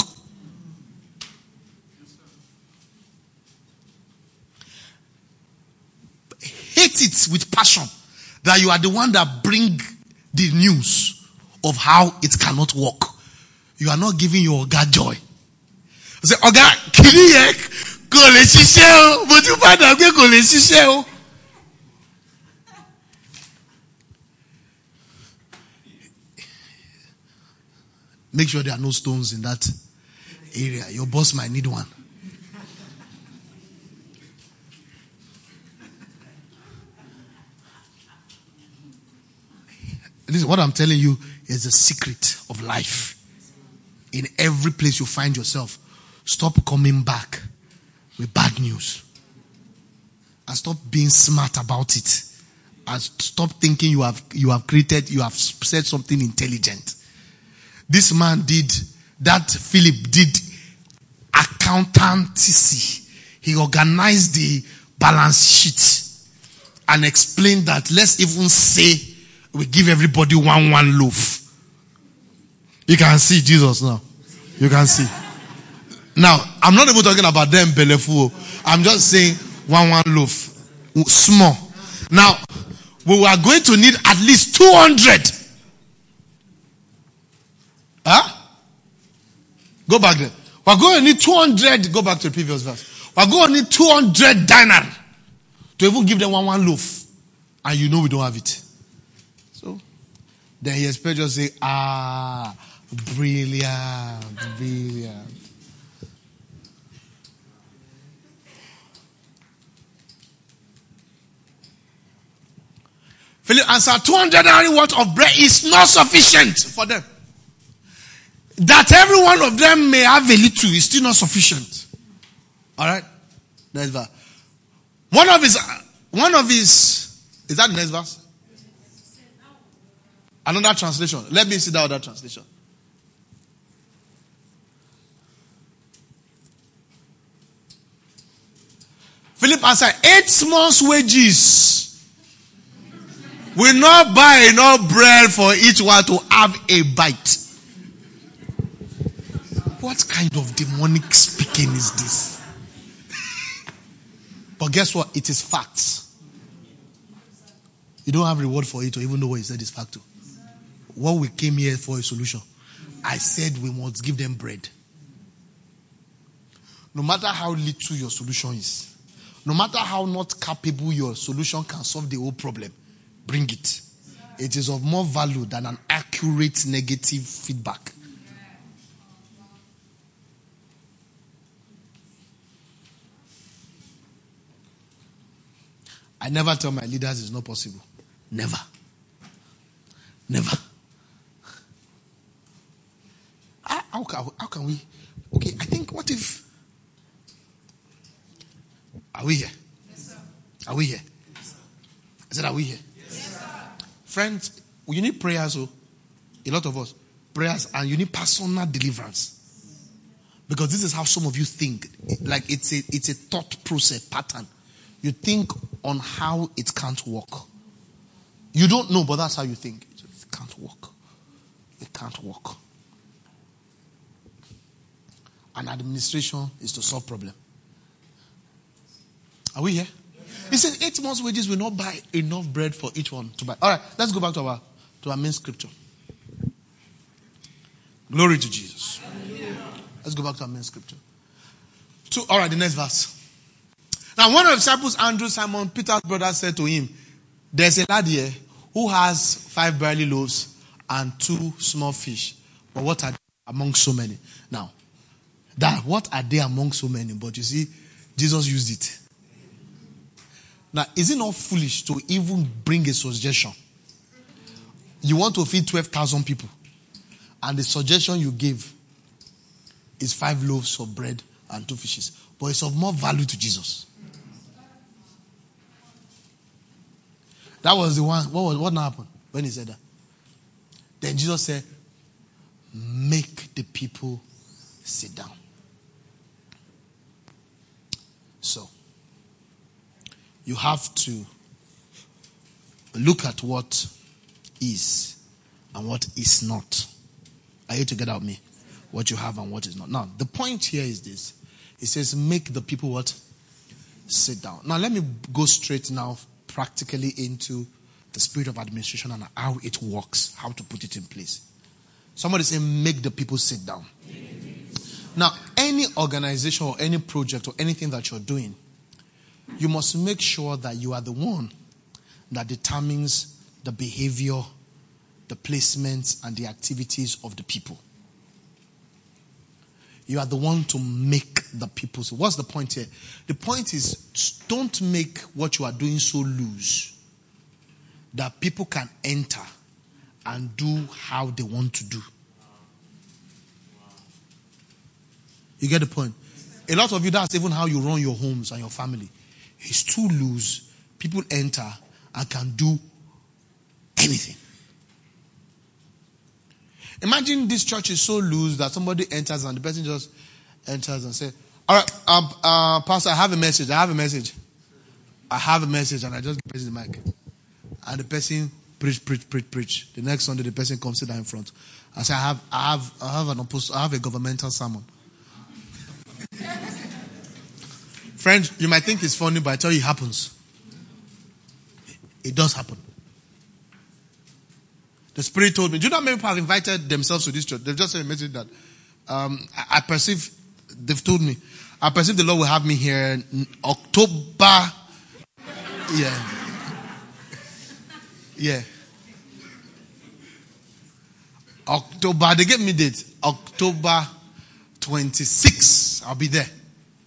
Hate it with passion that you are the one that bring the news of how it cannot work. You are not giving your Oga joy. You say, Oga, kìí kò lè ṣiṣẹ́ o, mo ti padà gbé kò lè ṣiṣẹ́ o. Make sure there are no stones in that area. Your boss might need one. Listen, what I'm telling you is the secret of life. In every place you find yourself, stop coming back with bad news. And stop being smart about it. And stop thinking you have you have created, you have said something intelligent. This man did, that Philip did accountancy. He organized the balance sheet and explained that, let's even say we give everybody one one loaf. You can see Jesus now. You can see. Now, I'm not even talking about them belefu. I'm just saying one one loaf. Small. Now, we are going to need at least two hundred. Huh? Go back there. We're going to need two hundred. Go back to the previous verse. We're going to need two hundred dinar to even give them one one loaf. And you know we don't have it. So, then he expects us to say, ah, brilliant, brilliant. Philip answered, two hundred denarii worth of bread is not sufficient for them. That every one of them may have a little is still not sufficient. Alright? Next verse. One of his, one of his, is that the next verse? Another translation. Let me see that other translation. Philip answered, eight months' wages will not buy enough bread for each one to have a bite. What kind of demonic speaking is this? But guess what? It is facts. You don't have reward for it or even know what he said is factual. What we came here for a solution. I said we must give them bread. No matter how little your solution is, no matter how not capable your solution can solve the whole problem, bring it. It is of more value than an accurate negative feedback. I never tell my leaders it's not possible. Never. Never. How, how, can, how can we? Okay, I think, what if? Are we here? Yes, sir. Are we here? Yes, sir. I said, are we here? Yes, sir. Friends, you need prayers, so a lot of us. Prayers, and you need personal deliverance. Because this is how some of you think. Like it's a, it's a thought process pattern. You think on how it can't work. You don't know, but that's how you think. It can't work. It can't work. And administration is to solve problem. Are we here? He said eight months' wages will not buy enough bread for each one to buy. All right, let's go back to our to our main scripture. Glory to Jesus. Let's go back to our main scripture. To, all right, the next verse. Now, one of the disciples, Andrew, Simon, Peter's brother, said to him, there's a lad here who has five barley loaves and two small fish. But what are they among so many? Now, that what are they among so many? But you see, Jesus used it. Now, is it not foolish to even bring a suggestion? You want to feed twelve thousand people, and the suggestion you give is five loaves of bread and two fishes. But it's of more value to Jesus. That was the one. What was what happened when he said that? Then Jesus said, make the people sit down. So, you have to look at what is and what is not. Are you together with me? What you have and what is not. Now, the point here is this. It says, make the people what? Sit down. Now, let me go straight now practically into the spirit of administration and how it works, how to put it in place. Somebody say, make the people sit down. Now, any organization or any project or anything that you're doing, you must make sure that you are the one that determines the behavior, the placements, and the activities of the people. You are the one to make the people. So what's the point here? The point is, don't make what you are doing so loose that people can enter and do how they want to do. You get the point? A lot of you, that's even how you run your homes and your family. It's too loose. People enter and can do anything. Imagine this church is so loose that somebody enters and the person just enters and says, all right, um, uh, Pastor, I have a message. I have a message. I have a message, and I just give the mic. And the person preach, preach, preach, preach. The next Sunday, the person comes sit down in front. I say, I have, I have, I have an opposed, I have a governmental sermon. Friends, you might think it's funny, but I tell you, it happens. It does happen. The Spirit told me, do you know how many people have invited themselves to this church? They've just sent a message that um, I, I perceive, they've told me, I perceive the Lord will have me here in October. Yeah. Yeah. October, they gave me date. October twenty-sixth. I'll be there.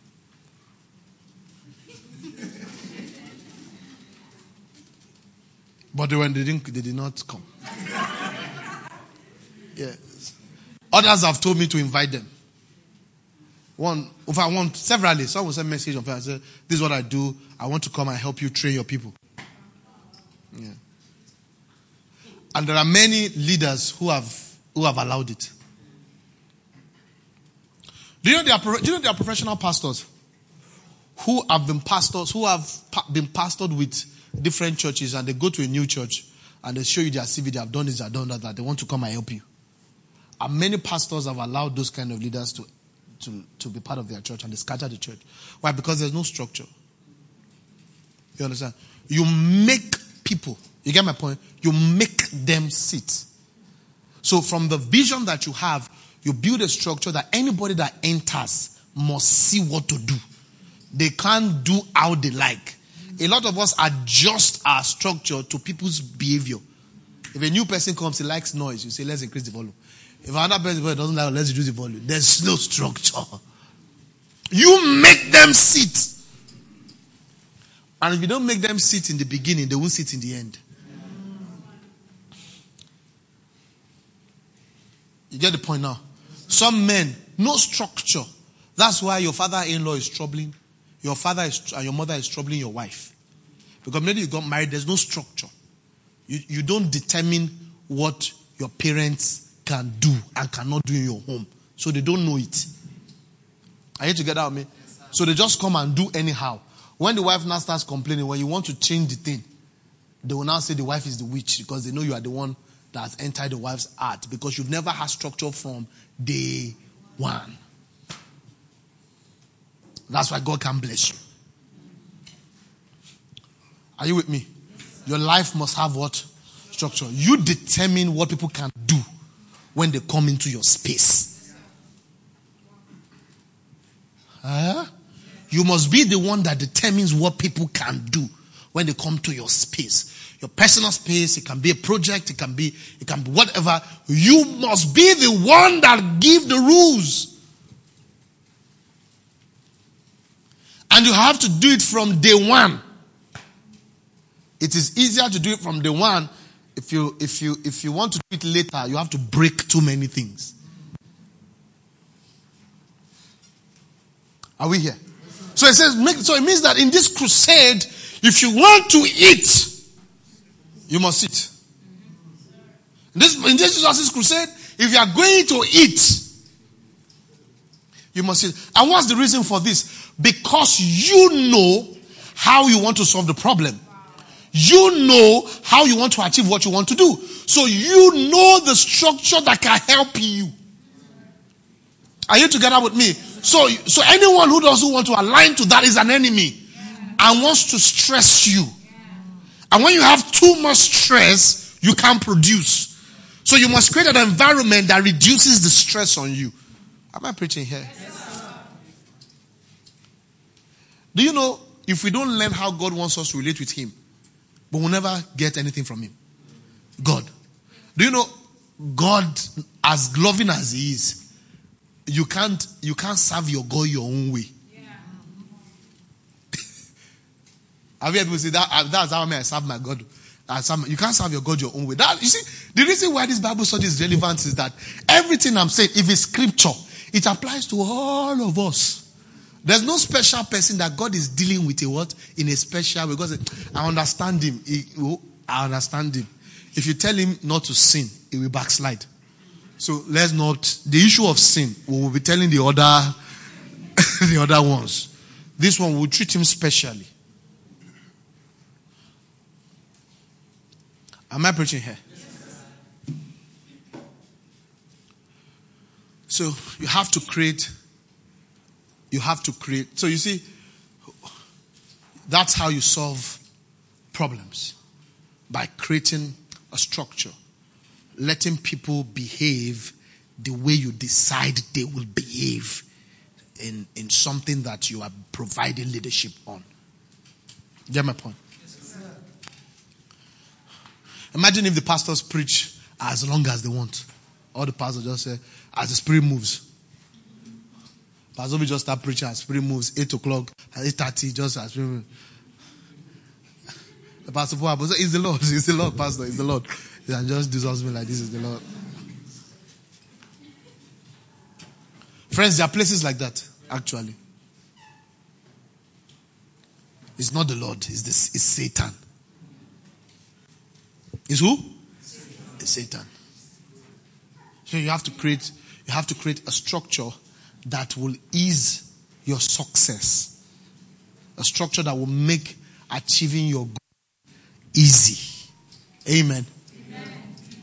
But they, when they didn't, they did not come. Yes. Others have told me to invite them. One, if I want severally, someone sent a message on Facebook and said, this is what I do. I want to come and help you train your people. Yeah. And there are many leaders who have who have allowed it. Do you know there are, do you know there are professional pastors who have been pastors, who have been pastored with different churches, and they go to a new church and they show you their C V, they have done this, they have done that, that they want to come and help you. And many pastors have allowed those kind of leaders to, to, to be part of their church, and they scatter the church. Why? Because there's no structure. You understand? You make people You get my point? You make them sit. So from the vision that you have, you build a structure that anybody that enters must see what to do. They can't do how they like. A lot of us adjust our structure to people's behavior. If a new person comes, he likes noise, you say, let's increase the volume. If another person doesn't like, let's reduce the volume. There's no structure. You make them sit. And if you don't make them sit in the beginning, they won't sit in the end. You get the point now? Some men, no structure. That's why your father-in-law is troubling. Your father is, and your mother is troubling your wife. Because maybe you got married, there's no structure. You, you don't determine what your parents can do and cannot do in your home. So they don't know it. Are you together with me? Yes, so they just come and do anyhow. When the wife now starts complaining, when you want to change the thing, they will now say the wife is the witch because they know you are the one that has entered the wife's heart because you've never had structure from day one. That's why God can bless you. Are you with me? Your life must have what? Structure. You determine what people can do when they come into your space. Huh? You must be the one that determines what people can do when they come to your space. Your personal space, it can be a project, it can be, it can be whatever. You must be the one that give the rules. And you have to do it from day one. It is easier to do it from day one. If you, if you, if you want to do it later, you have to break too many things. Are we here? So it says, make, so it means that in this crusade, if you want to eat, you must eat. In this, in this Jesus' crusade, if you are going to eat, you must eat. And what's the reason for this? Because you know how you want to solve the problem. You know how you want to achieve what you want to do. So you know the structure that can help you. Are you together with me? So, so anyone who doesn't want to align to that is an enemy and wants to stress you. And when you have too much stress, you can't produce. So you must create an environment that reduces the stress on you. Am I preaching here? Yes, do you know, if we don't learn how God wants us to relate with Him, but we'll never get anything from Him. God. Do you know, God, as loving as He is, you can't, you can't serve your God your own way. Yeah. Have you ever said that? That's how I serve my God. I serve, you can't serve your God your own way. That, you see, the reason why this Bible study is relevant is that everything I'm saying, if it's scripture, it applies to all of us. There's no special person that God is dealing with a what? In a special way. Because I understand him. He, oh, I understand him. If you tell him not to sin, he will backslide. So let's not, the issue of sin, we will be telling the other, the other ones. This one will treat him specially. Am I preaching here? Yes. So you have to create You have to create. So you see, that's how you solve problems. By creating a structure. Letting people behave the way you decide they will behave in, in something that you are providing leadership on. Get my point? Yes, sir. Imagine if the pastors preach as long as they want. All the pastors just say, as the Spirit moves. Pastor will just start preaching as Spirit moves, eight o'clock, at eight thirty, just as Spirit moves. The pastor will say, it's the Lord, it's the Lord, Pastor, it's the Lord. And just do something like this is the Lord. Friends, there are places like that, actually. It's not the Lord, it's, this, it's Satan. It's who? Satan. It's Satan. So you have to create, you have to create a structure that will ease your success. A structure that will make achieving your goal easy. Amen. Amen.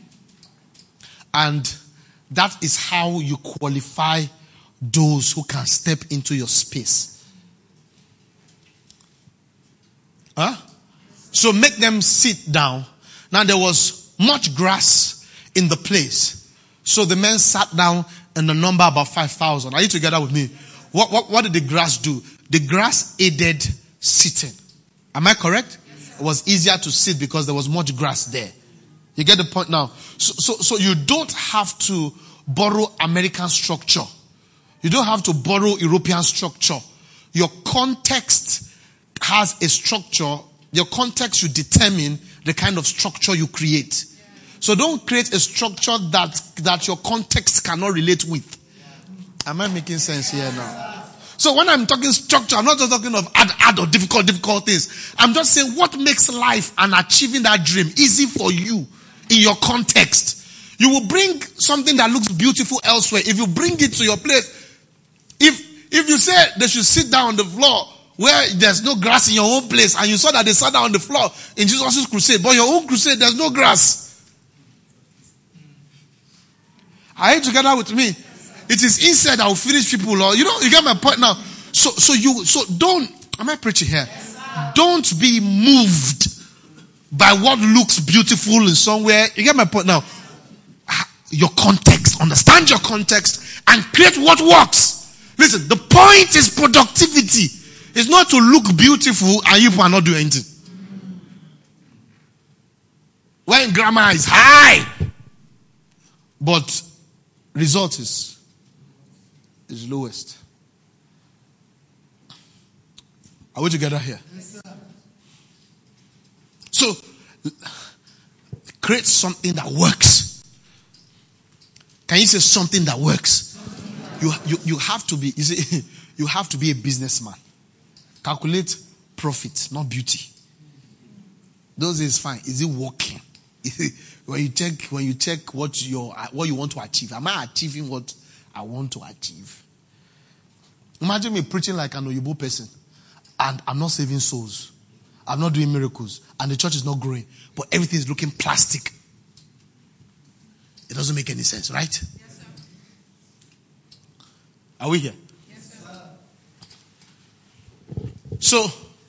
And that is how you qualify those who can step into your space. Huh? So make them sit down Now there was much grass in the place. So the men sat down in the number about five thousand. Are you together with me? What, what, what did the grass do? The grass aided sitting. Am I correct? Yes, it was easier to sit because there was much grass there. You get the point now? So, so, so you don't have to borrow American structure. You don't have to borrow European structure. Your context has a structure. Your context should determine the kind of structure you create. So don't create a structure that, that your context cannot relate with. Am I making sense here now? So when I'm talking structure, I'm not just talking of add, add or difficult, difficult things. I'm just saying what makes life and achieving that dream easy for you in your context. You will bring something that looks beautiful elsewhere. If you bring it to your place, if, if you say they should sit down on the floor where there's no grass in your own place, and you saw that they sat down on the floor in Jesus' crusade, but your own crusade, there's no grass. Are you together with me? It is inside that will finish people, or you know, you get my point now. So, so you, so don't. Am I preaching here? Yes, don't be moved by what looks beautiful in somewhere. You get my point now. Your context, understand your context, and create what works. Listen, the point is productivity. It's not to look beautiful and you are not doing anything. When grammar is high, but result is is lowest. Are we together here? Yes, sir. So, create something that works. Can you say something that works? You, you, you have to be, you see, you have to be a businessman. Calculate profit, not beauty. Those is fine. Is it working? when you check, when you check what your, what you want to achieve, am I achieving what I want to achieve? Imagine me preaching like an Oyibo person, and I'm not saving souls. I'm not doing miracles, and the church is not growing, but everything is looking plastic. It doesn't make any sense, right? Yes, sir. Are we here? Yes, sir. So,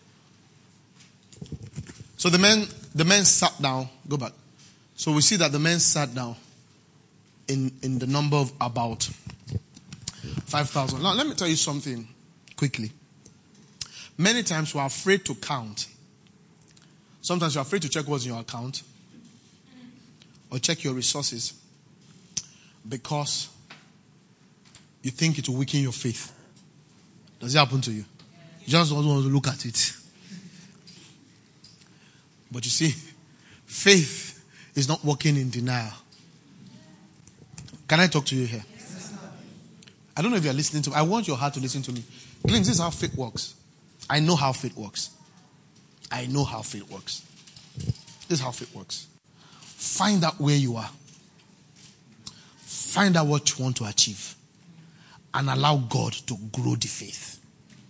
so the men, the men sat down. Go back. So we see that the men sat down in, in the number of about five thousand. Now, let me tell you something quickly. Many times we're afraid to count. Sometimes you're afraid to check what's in your account or check your resources because you think it will weaken your faith. Does it happen to you? You just don't want to look at it. But you see, faith is not working in denial. Can I talk to you here? I don't know if you're listening to me. I want your heart to listen to me. Glenn, this is how faith works. I know how faith works. I know how faith works. This is how faith works. Find out where you are. Find out what you want to achieve. And allow God to grow the faith.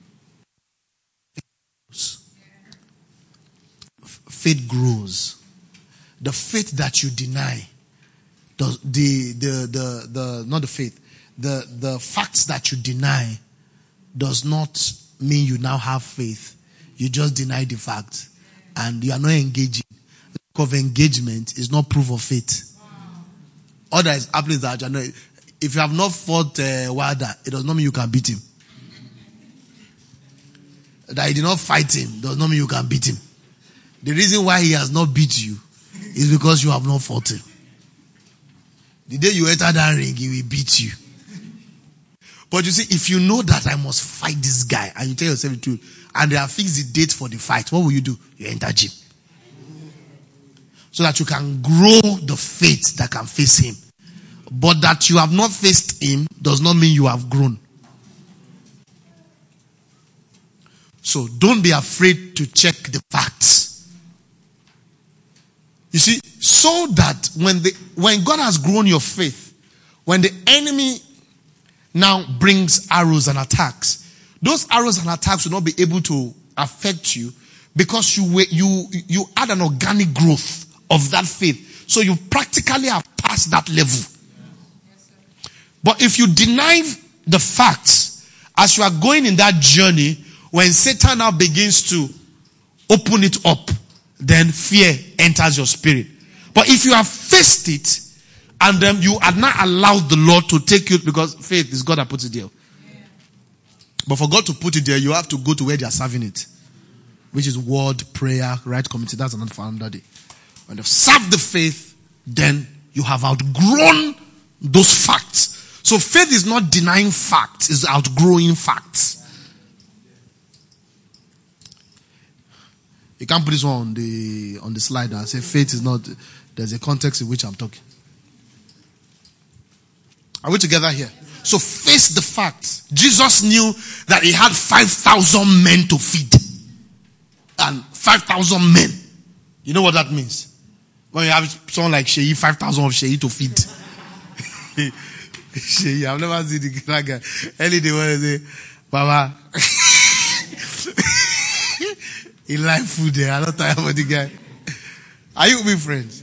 Faith grows. The faith that you deny, the, the, the, the, the not the faith, the, the facts that you deny does not mean you now have faith. You just deny the fact. And you are not engaging. The lack of engagement is not proof of faith. All that is happening is that you know, if you have not fought uh, Wilder, it does not mean you can beat him. That you did not fight him does not mean you can beat him. The reason why he has not beat you is because you have not fought him. The day you enter that ring, he will beat you. But you see, if you know that I must fight this guy, and you tell yourself the truth, and they have fixed the date for the fight, what will you do? You enter gym. So that you can grow the faith that can face him. But that you have not faced him does not mean you have grown. So don't be afraid to check the facts. You see, so that when the when God has grown your faith, when the enemy now brings arrows and attacks, those arrows and attacks will not be able to affect you because you were, you you had an organic growth of that faith. So you practically have passed that level. But if you deny the facts as you are going in that journey, when Satan now begins to open it up, then fear enters your spirit. But if you have faced it, and then you are not allowed the Lord to take you, because faith is God that puts it there. But for God to put it there, you have to go to where they are serving it, which is word, prayer, right committee. That's another for another day. When they've served the faith, then you have outgrown those facts. So faith is not denying facts, it's outgrowing facts. You can't put this one on the on the slide and say faith is not. There's a context in which I'm talking. Are we together here? So face the facts. Jesus knew that he had five thousand men to feed. And five thousand men. You know what that means? When you have someone like Sheyi, five thousand of Sheyi to feed. Sheyi, I've never seen the that guy. Early they want to say, Baba, he like food there. I'm not tired for the guy. Are you with me, friends?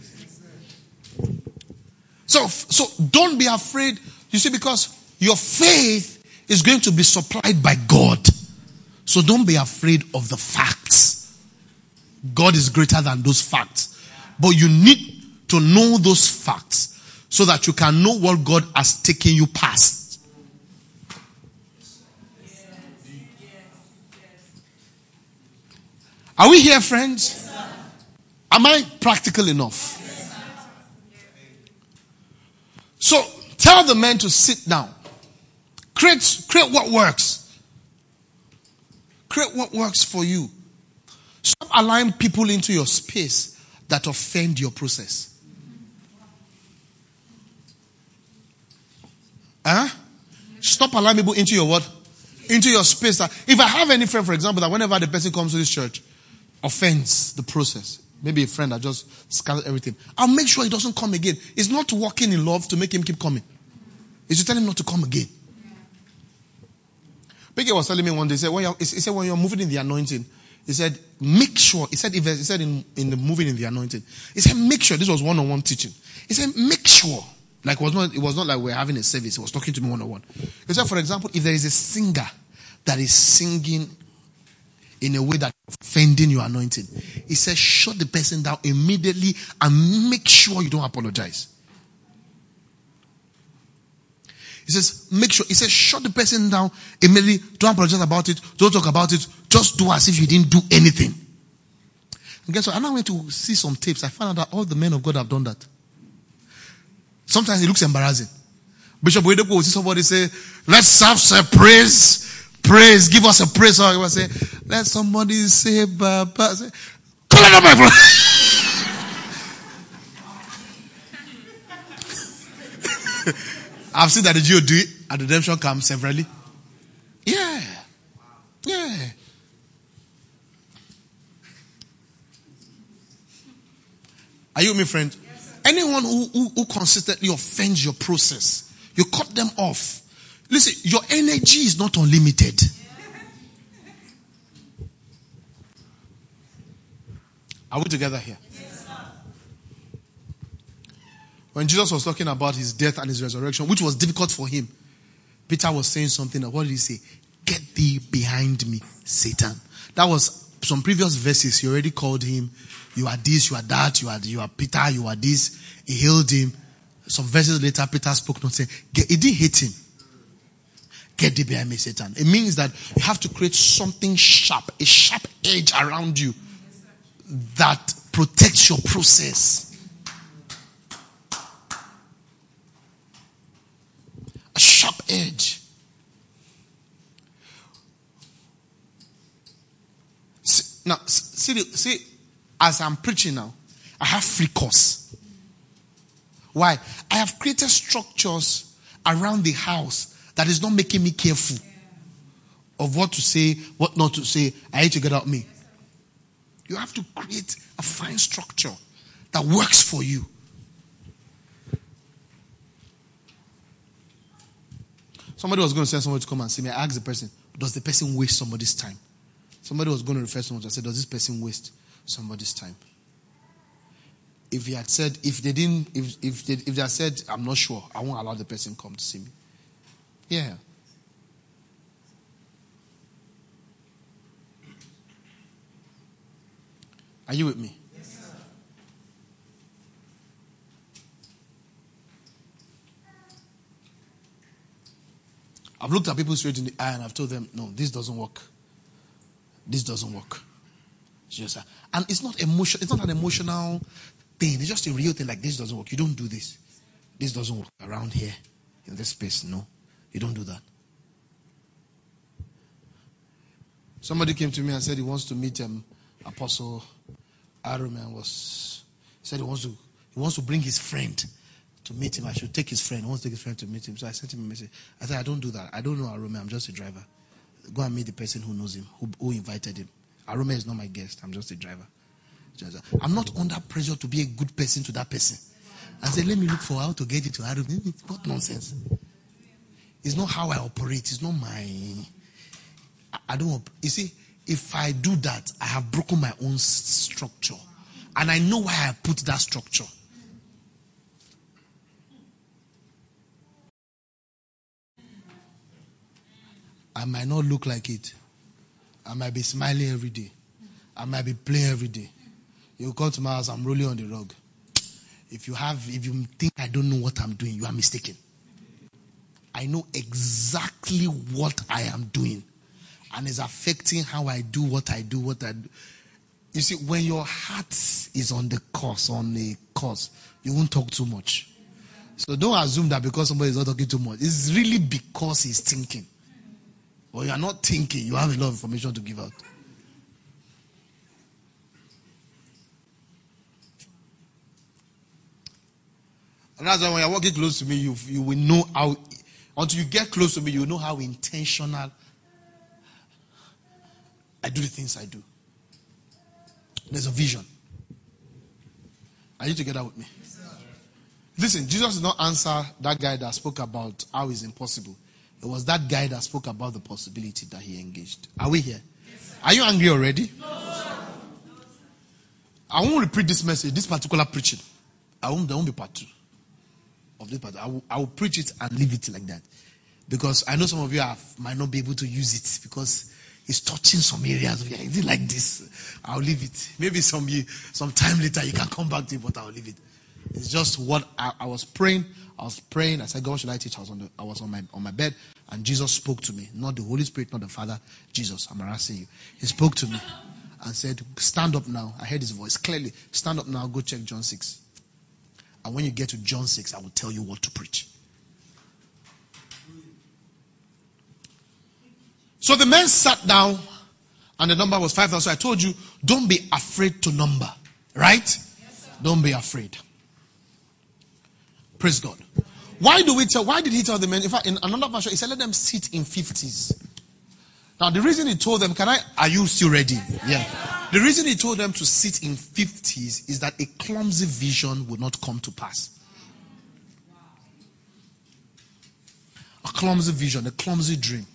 So, so don't be afraid. You see, because your faith is going to be supplied by God. So don't be afraid of the facts. God is greater than those facts. But you need to know those facts so that you can know what God has taken you past. Are we here, friends? Am I practical enough? So tell the men to sit down. Create, create what works. Create what works for you. Stop allowing people into your space that offend your process. Huh? Stop allowing people into your what? Into your space. That, if I have any friend, for example, that whenever the person comes to this church, offends the process. Maybe a friend that just scattered everything. I'll make sure he doesn't come again. It's not walking in love to make him keep coming. It's to tell him not to come again. Peggy was telling me one day, he said, when you're, he said, when you're moving in the anointing, he said, make sure, he said, if, he said in, in the moving in the anointing, he said, make sure, this was one-on-one teaching. He said, make sure, like it was not, it was not like we're having a service, he was talking to me one-on-one. He said, for example, if there is a singer that is singing in a way that is offending your anointing, he said, shut the person down immediately and make sure you don't apologize. He says, make sure, he says, shut the person down immediately, don't apologize about it, don't talk about it, just do as if you didn't do anything. And guess what? And I went to see some tapes. I found out that all the men of God have done that. Sometimes it looks embarrassing. Bishop Oyedepo will see somebody say, let's have some praise, praise, give us a praise. Or he will say, let somebody say, Baba, say, call it up, my friend. I've seen that the G O do it at redemption camp severally. Yeah. Yeah. Are you with me, friend? Yes, anyone who, who, who consistently offends your process, you cut them off. Listen, your energy is not unlimited. Are we together here? Yes, when Jesus was talking about his death and his resurrection, which was difficult for him, Peter was saying something. What did he say? Get thee behind me, Satan. That was some previous verses. He already called him, you are this, you are that, you are you are Peter, you are this. He hailed him. Some verses later, Peter spoke not saying, he didn't hate him. Get thee behind me, Satan. It means that you have to create something sharp, a sharp edge around you that protects your process. A sharp edge. See, now, see, see, as I'm preaching now, I have free course. Why? I have created structures around the house that is not making me careful of what to say, what not to say. I hate to get out me. You have to create a fine structure that works for you. Somebody was going to send somebody to come and see me. I asked the person, does the person waste somebody's time? Somebody was going to refer to someone. I said, does this person waste somebody's time? If he had said, if they didn't, if if they, if they had said, I'm not sure, I won't allow the person come to see me. Yeah. Are you with me? Yes, sir. I've looked at people straight in the eye and I've told them, no, this doesn't work. This doesn't work. It's just, and it's not emotion. It's not an emotional thing. It's just a real thing. Like, this doesn't work. You don't do this. This doesn't work around here in this space. No, you don't do that. Somebody came to me and said he wants to meet um, Apostle Aaron and was said he wants to he wants to bring his friend to meet him. I should take his friend. He wants to take his friend to meet him. So I sent him a message. I said, I don't do that. I don't know Arome. I'm just a driver. Go and meet the person who knows him, who, who invited him. Arome is not my guest. I'm just a driver. I'm not under pressure to be a good person to that person. I said, let me look for how to get it to Arome. It's not nonsense. It's not how I operate. It's not my... I don't... You see, if I do that, I have broken my own structure. And I know why I put that structure. I might not look like it. I might be smiling every day. I might be playing every day. You come to my house, I'm rolling on the rug. If you have, if you think I don't know what I'm doing, you are mistaken. I know exactly what I am doing. And it's affecting how I do what I do, what I do. You see, when your heart is on the course, on the course, you won't talk too much. So don't assume that because somebody is not talking too much. It's really because he's thinking. When you are not thinking, you have a lot of information to give out. And that's why when you're walking close to me, you, you will know how, until you get close to me, you will know how intentional I do the things I do. There's a vision. Are you together with me? Listen, Jesus did not answer that guy that spoke about how it's impossible. It was that guy that spoke about the possibility that he engaged. Are we here? Yes, are you angry already? No, I won't repeat this message, this particular preaching. I won't, there won't be part two of this part. I will, I will preach it and leave it like that. Because I know some of you have, might not be able to use it because it's touching some areas. Is it like this? I'll leave it. Maybe some, some time later you can come back to it, but I'll leave it. It's just what I, I was praying. I was praying. I said, God, should I teach? I was on the, I was on my on my bed, and Jesus spoke to me. Not the Holy Spirit, not the Father. Jesus, I'm harassing you. He spoke to me and said, stand up now. I heard his voice clearly. Stand up now. Go check John six. And when you get to John six, I will tell you what to preach. So the men sat down, and the number was five thousand. So I told you, don't be afraid to number, right? Yes, don't be afraid. Praise God. Why do we tell? Why did he tell the men? In fact, in another version, he said, "Let them sit in fifties." Now, the reason he told them, "Can I? Are you still ready?" Yeah. The reason he told them to sit in fifties is that a clumsy vision would not come to pass. A clumsy vision, a clumsy dream.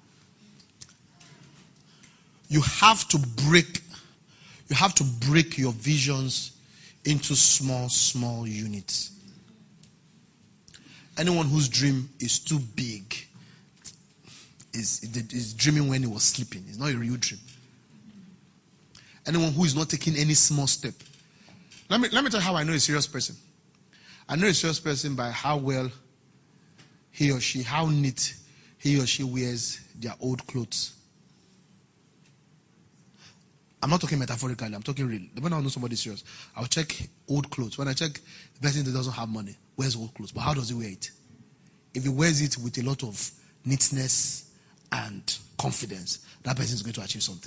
You have to break. You have to break your visions into small, small units. Anyone whose dream is too big is, is dreaming when he was sleeping. It's not a real dream. Anyone who is not taking any small step. Let me, let me tell you how I know a serious person. I know a serious person by how well he or she, how neat he or she wears their old clothes. I'm not talking metaphorically, I'm talking real. When I know somebody serious, I'll check old clothes. When I check the person that doesn't have money, wears old clothes. But how does he wear it? If he wears it with a lot of neatness and confidence, that person is going to achieve something.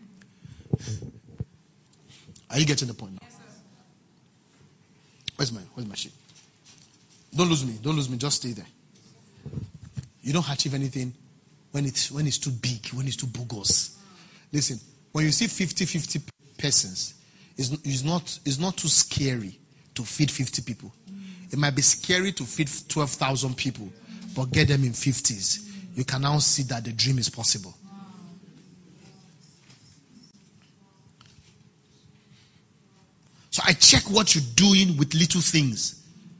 Are you getting the point now? Yes, sir. Where's my where's my sheet? Don't lose me. Don't lose me. Just stay there. You don't achieve anything when it's when it's too big, when it's too bogus. Listen, when you see fifty fifty persons, it's, it's not it's not too scary to feed fifty people. It might be scary to feed twelve thousand people, but get them in fifties. You can now see that the dream is possible. So I check what you're doing with little things.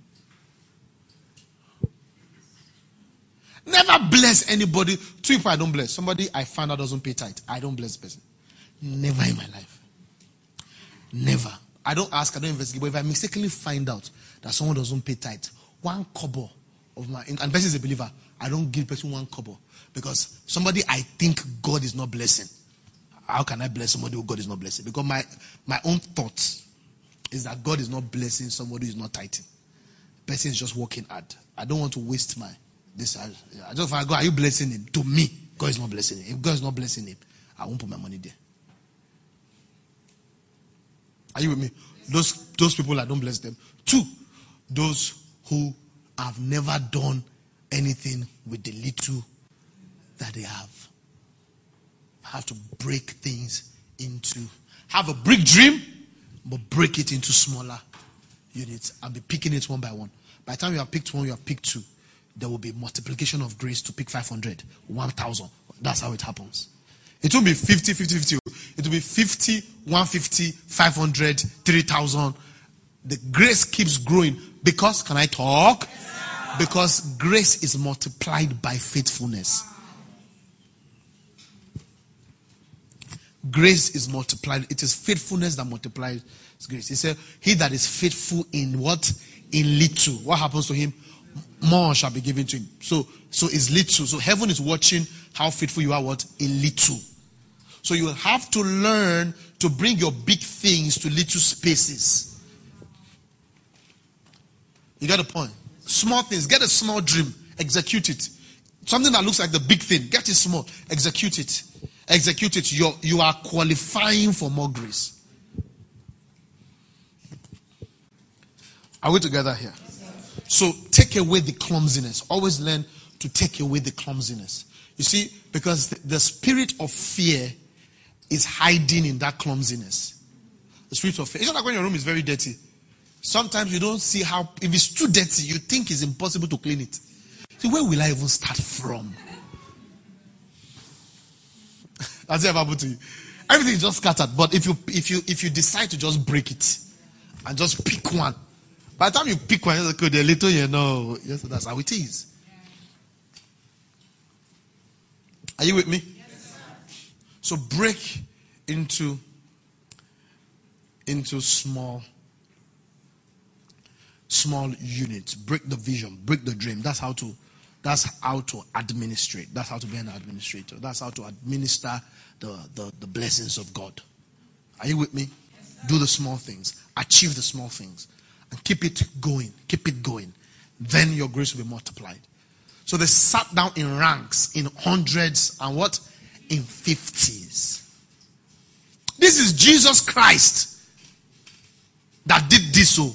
Never bless anybody. Two people I don't bless. Somebody I find out doesn't pay tithe. I don't bless the person. Never in my life. Never. I don't ask, I don't investigate. But if I mistakenly find out that someone doesn't pay tithe, one kobo of my income, and person is a believer, I don't give person one kobo. Because somebody I think God is not blessing. How can I bless somebody who God is not blessing? Because my, my own thought is that God is not blessing somebody who is not tithing. Person is just working hard. I don't want to waste my this. I, I just find God, are you blessing him? To me, God is not blessing him. If God is not blessing him, I won't put my money there. Are you with me? Those those people, I don't bless them. Two, those who have never done anything with the little that they have. Have to break things into, have a big dream, but break it into smaller units and be picking it one by one. By the time you have picked one, you have picked two, there will be multiplication of grace to pick five hundred, one thousand. That's how it happens. It will be fifty, fifty, fifty. It will be fifty, one fifty, five hundred, three thousand. The grace keeps growing because, can I talk? Because grace is multiplied by faithfulness. Grace is multiplied. It is faithfulness that multiplies grace. He said, he that is faithful in what? In little. What happens to him? More shall be given to him. So, so it's little. So heaven is watching how faithful you are, what? In little. So you have to learn to bring your big things to little spaces. You got a point? Small things. Get a small dream. Execute it. Something that looks like the big thing. Get it small. Execute it. Execute it. You're, you are qualifying for more grace. Are we together here? So take away the clumsiness. Always learn to take away the clumsiness. You see, because the, the spirit of fear is hiding in that clumsiness. The spirit of fear. It's not like when your room is very dirty. Sometimes you don't see how, if it's too dirty, you think it's impossible to clean it. So where will I even start from? Has it ever happened to you? Everything is just scattered. But if you if you if you decide to just break it and just pick one, by the time you pick one, you're like, okay, little, you know, yes, that's how it is. Are you with me? Yes, so break into into small small units. Break the vision. Break the dream. That's how to. That's how to administrate. That's how to be an administrator. That's how to administer the, the, the blessings of God. Are you with me? Yes, do the small things. Achieve the small things. And keep it going. Keep it going. Then your grace will be multiplied. So they sat down in ranks, in hundreds, and what? In fifties. This is Jesus Christ that did this so.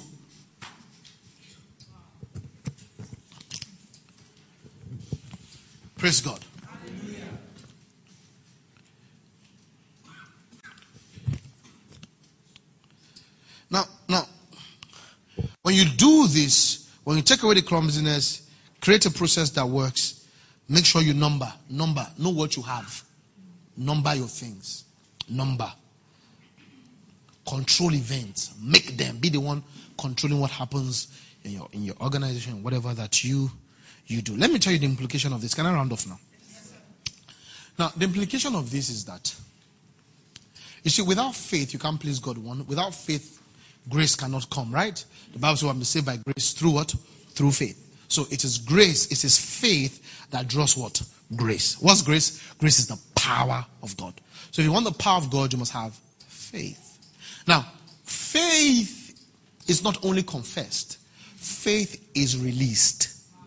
Praise God. Hallelujah. Now, now, when you do this, when you take away the clumsiness, create a process that works, make sure you number, number, know what you have. Number your things. Number. Control events. Make them. Be the one controlling what happens in your in your organization, whatever that you You do. Let me tell you the implication of this. Can I round off now? Yes, now, the implication of this is that, you see, without faith, you can't please God. One, without faith, grace cannot come, right? The Bible says, I'm saved by grace through what? Through faith. So it is grace, it is faith that draws what? Grace. What's grace? Grace is the power of God. So if you want the power of God, you must have faith. Now, faith is not only confessed, faith is released.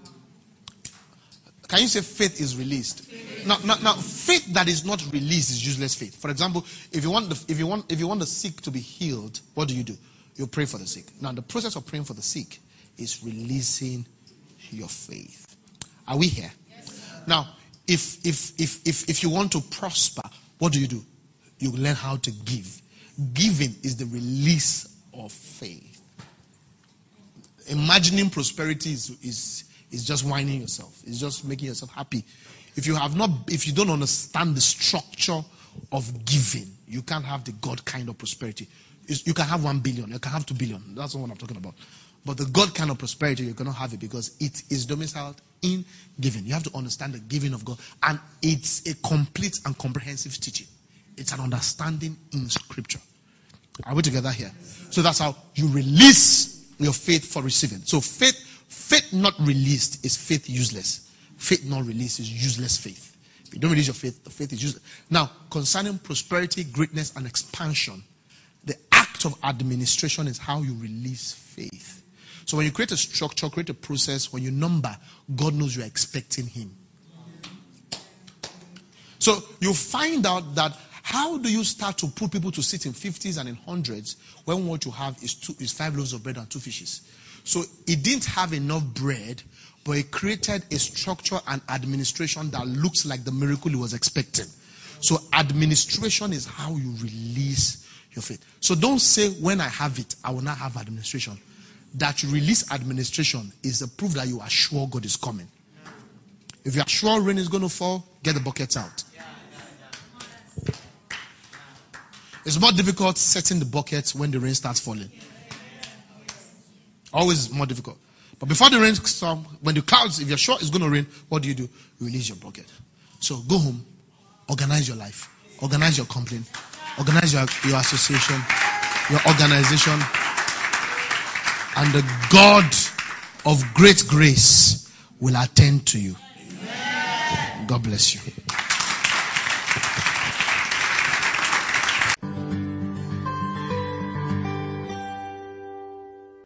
Can you say faith is released? Now, now, now, faith that is not released is useless faith. For example, if you want the if you want if you want the sick to be healed, what do you do? You pray for the sick. Now, the process of praying for the sick is releasing your faith. Are we here? Yes, now, if if if if if you want to prosper, what do you do? You learn how to give. Giving is the release of faith. Imagining prosperity is is It's just whining yourself. It's just making yourself happy. If you have not, if you don't understand the structure of giving, you can't have the God kind of prosperity. It's, you can have one billion, you can have two billion. That's not what I'm talking about. But the God kind of prosperity, you cannot have it because it is domiciled in giving. You have to understand the giving of God, and it's a complete and comprehensive teaching. It's an understanding in Scripture. Are we together here? So that's how you release your faith for receiving. So faith. Faith not released is faith useless. Faith not released is useless faith. If you don't release your faith, the faith is useless. Now, concerning prosperity, greatness, and expansion, the act of administration is how you release faith. So when you create a structure, create a process, when you number, God knows you're expecting him. So you find out that how do you start to put people to sit in fifties and in hundreds when what you have is two is five loaves of bread and two fishes? So it didn't have enough bread, but it created a structure and administration that looks like the miracle he was expecting. So administration is how you release your faith. So don't say, when I have it, I will not have administration. That you release administration is the proof that you are sure God is coming. If you are sure rain is going to fall, get the buckets out. It's more difficult setting the buckets when the rain starts falling. Always more difficult. But before the rain comes, when the clouds, if you're sure it's going to rain, what do you do? You release your bucket. So go home, organize your life, organize your company, organize your, your association, your organization, and the God of great grace will attend to you. God bless you.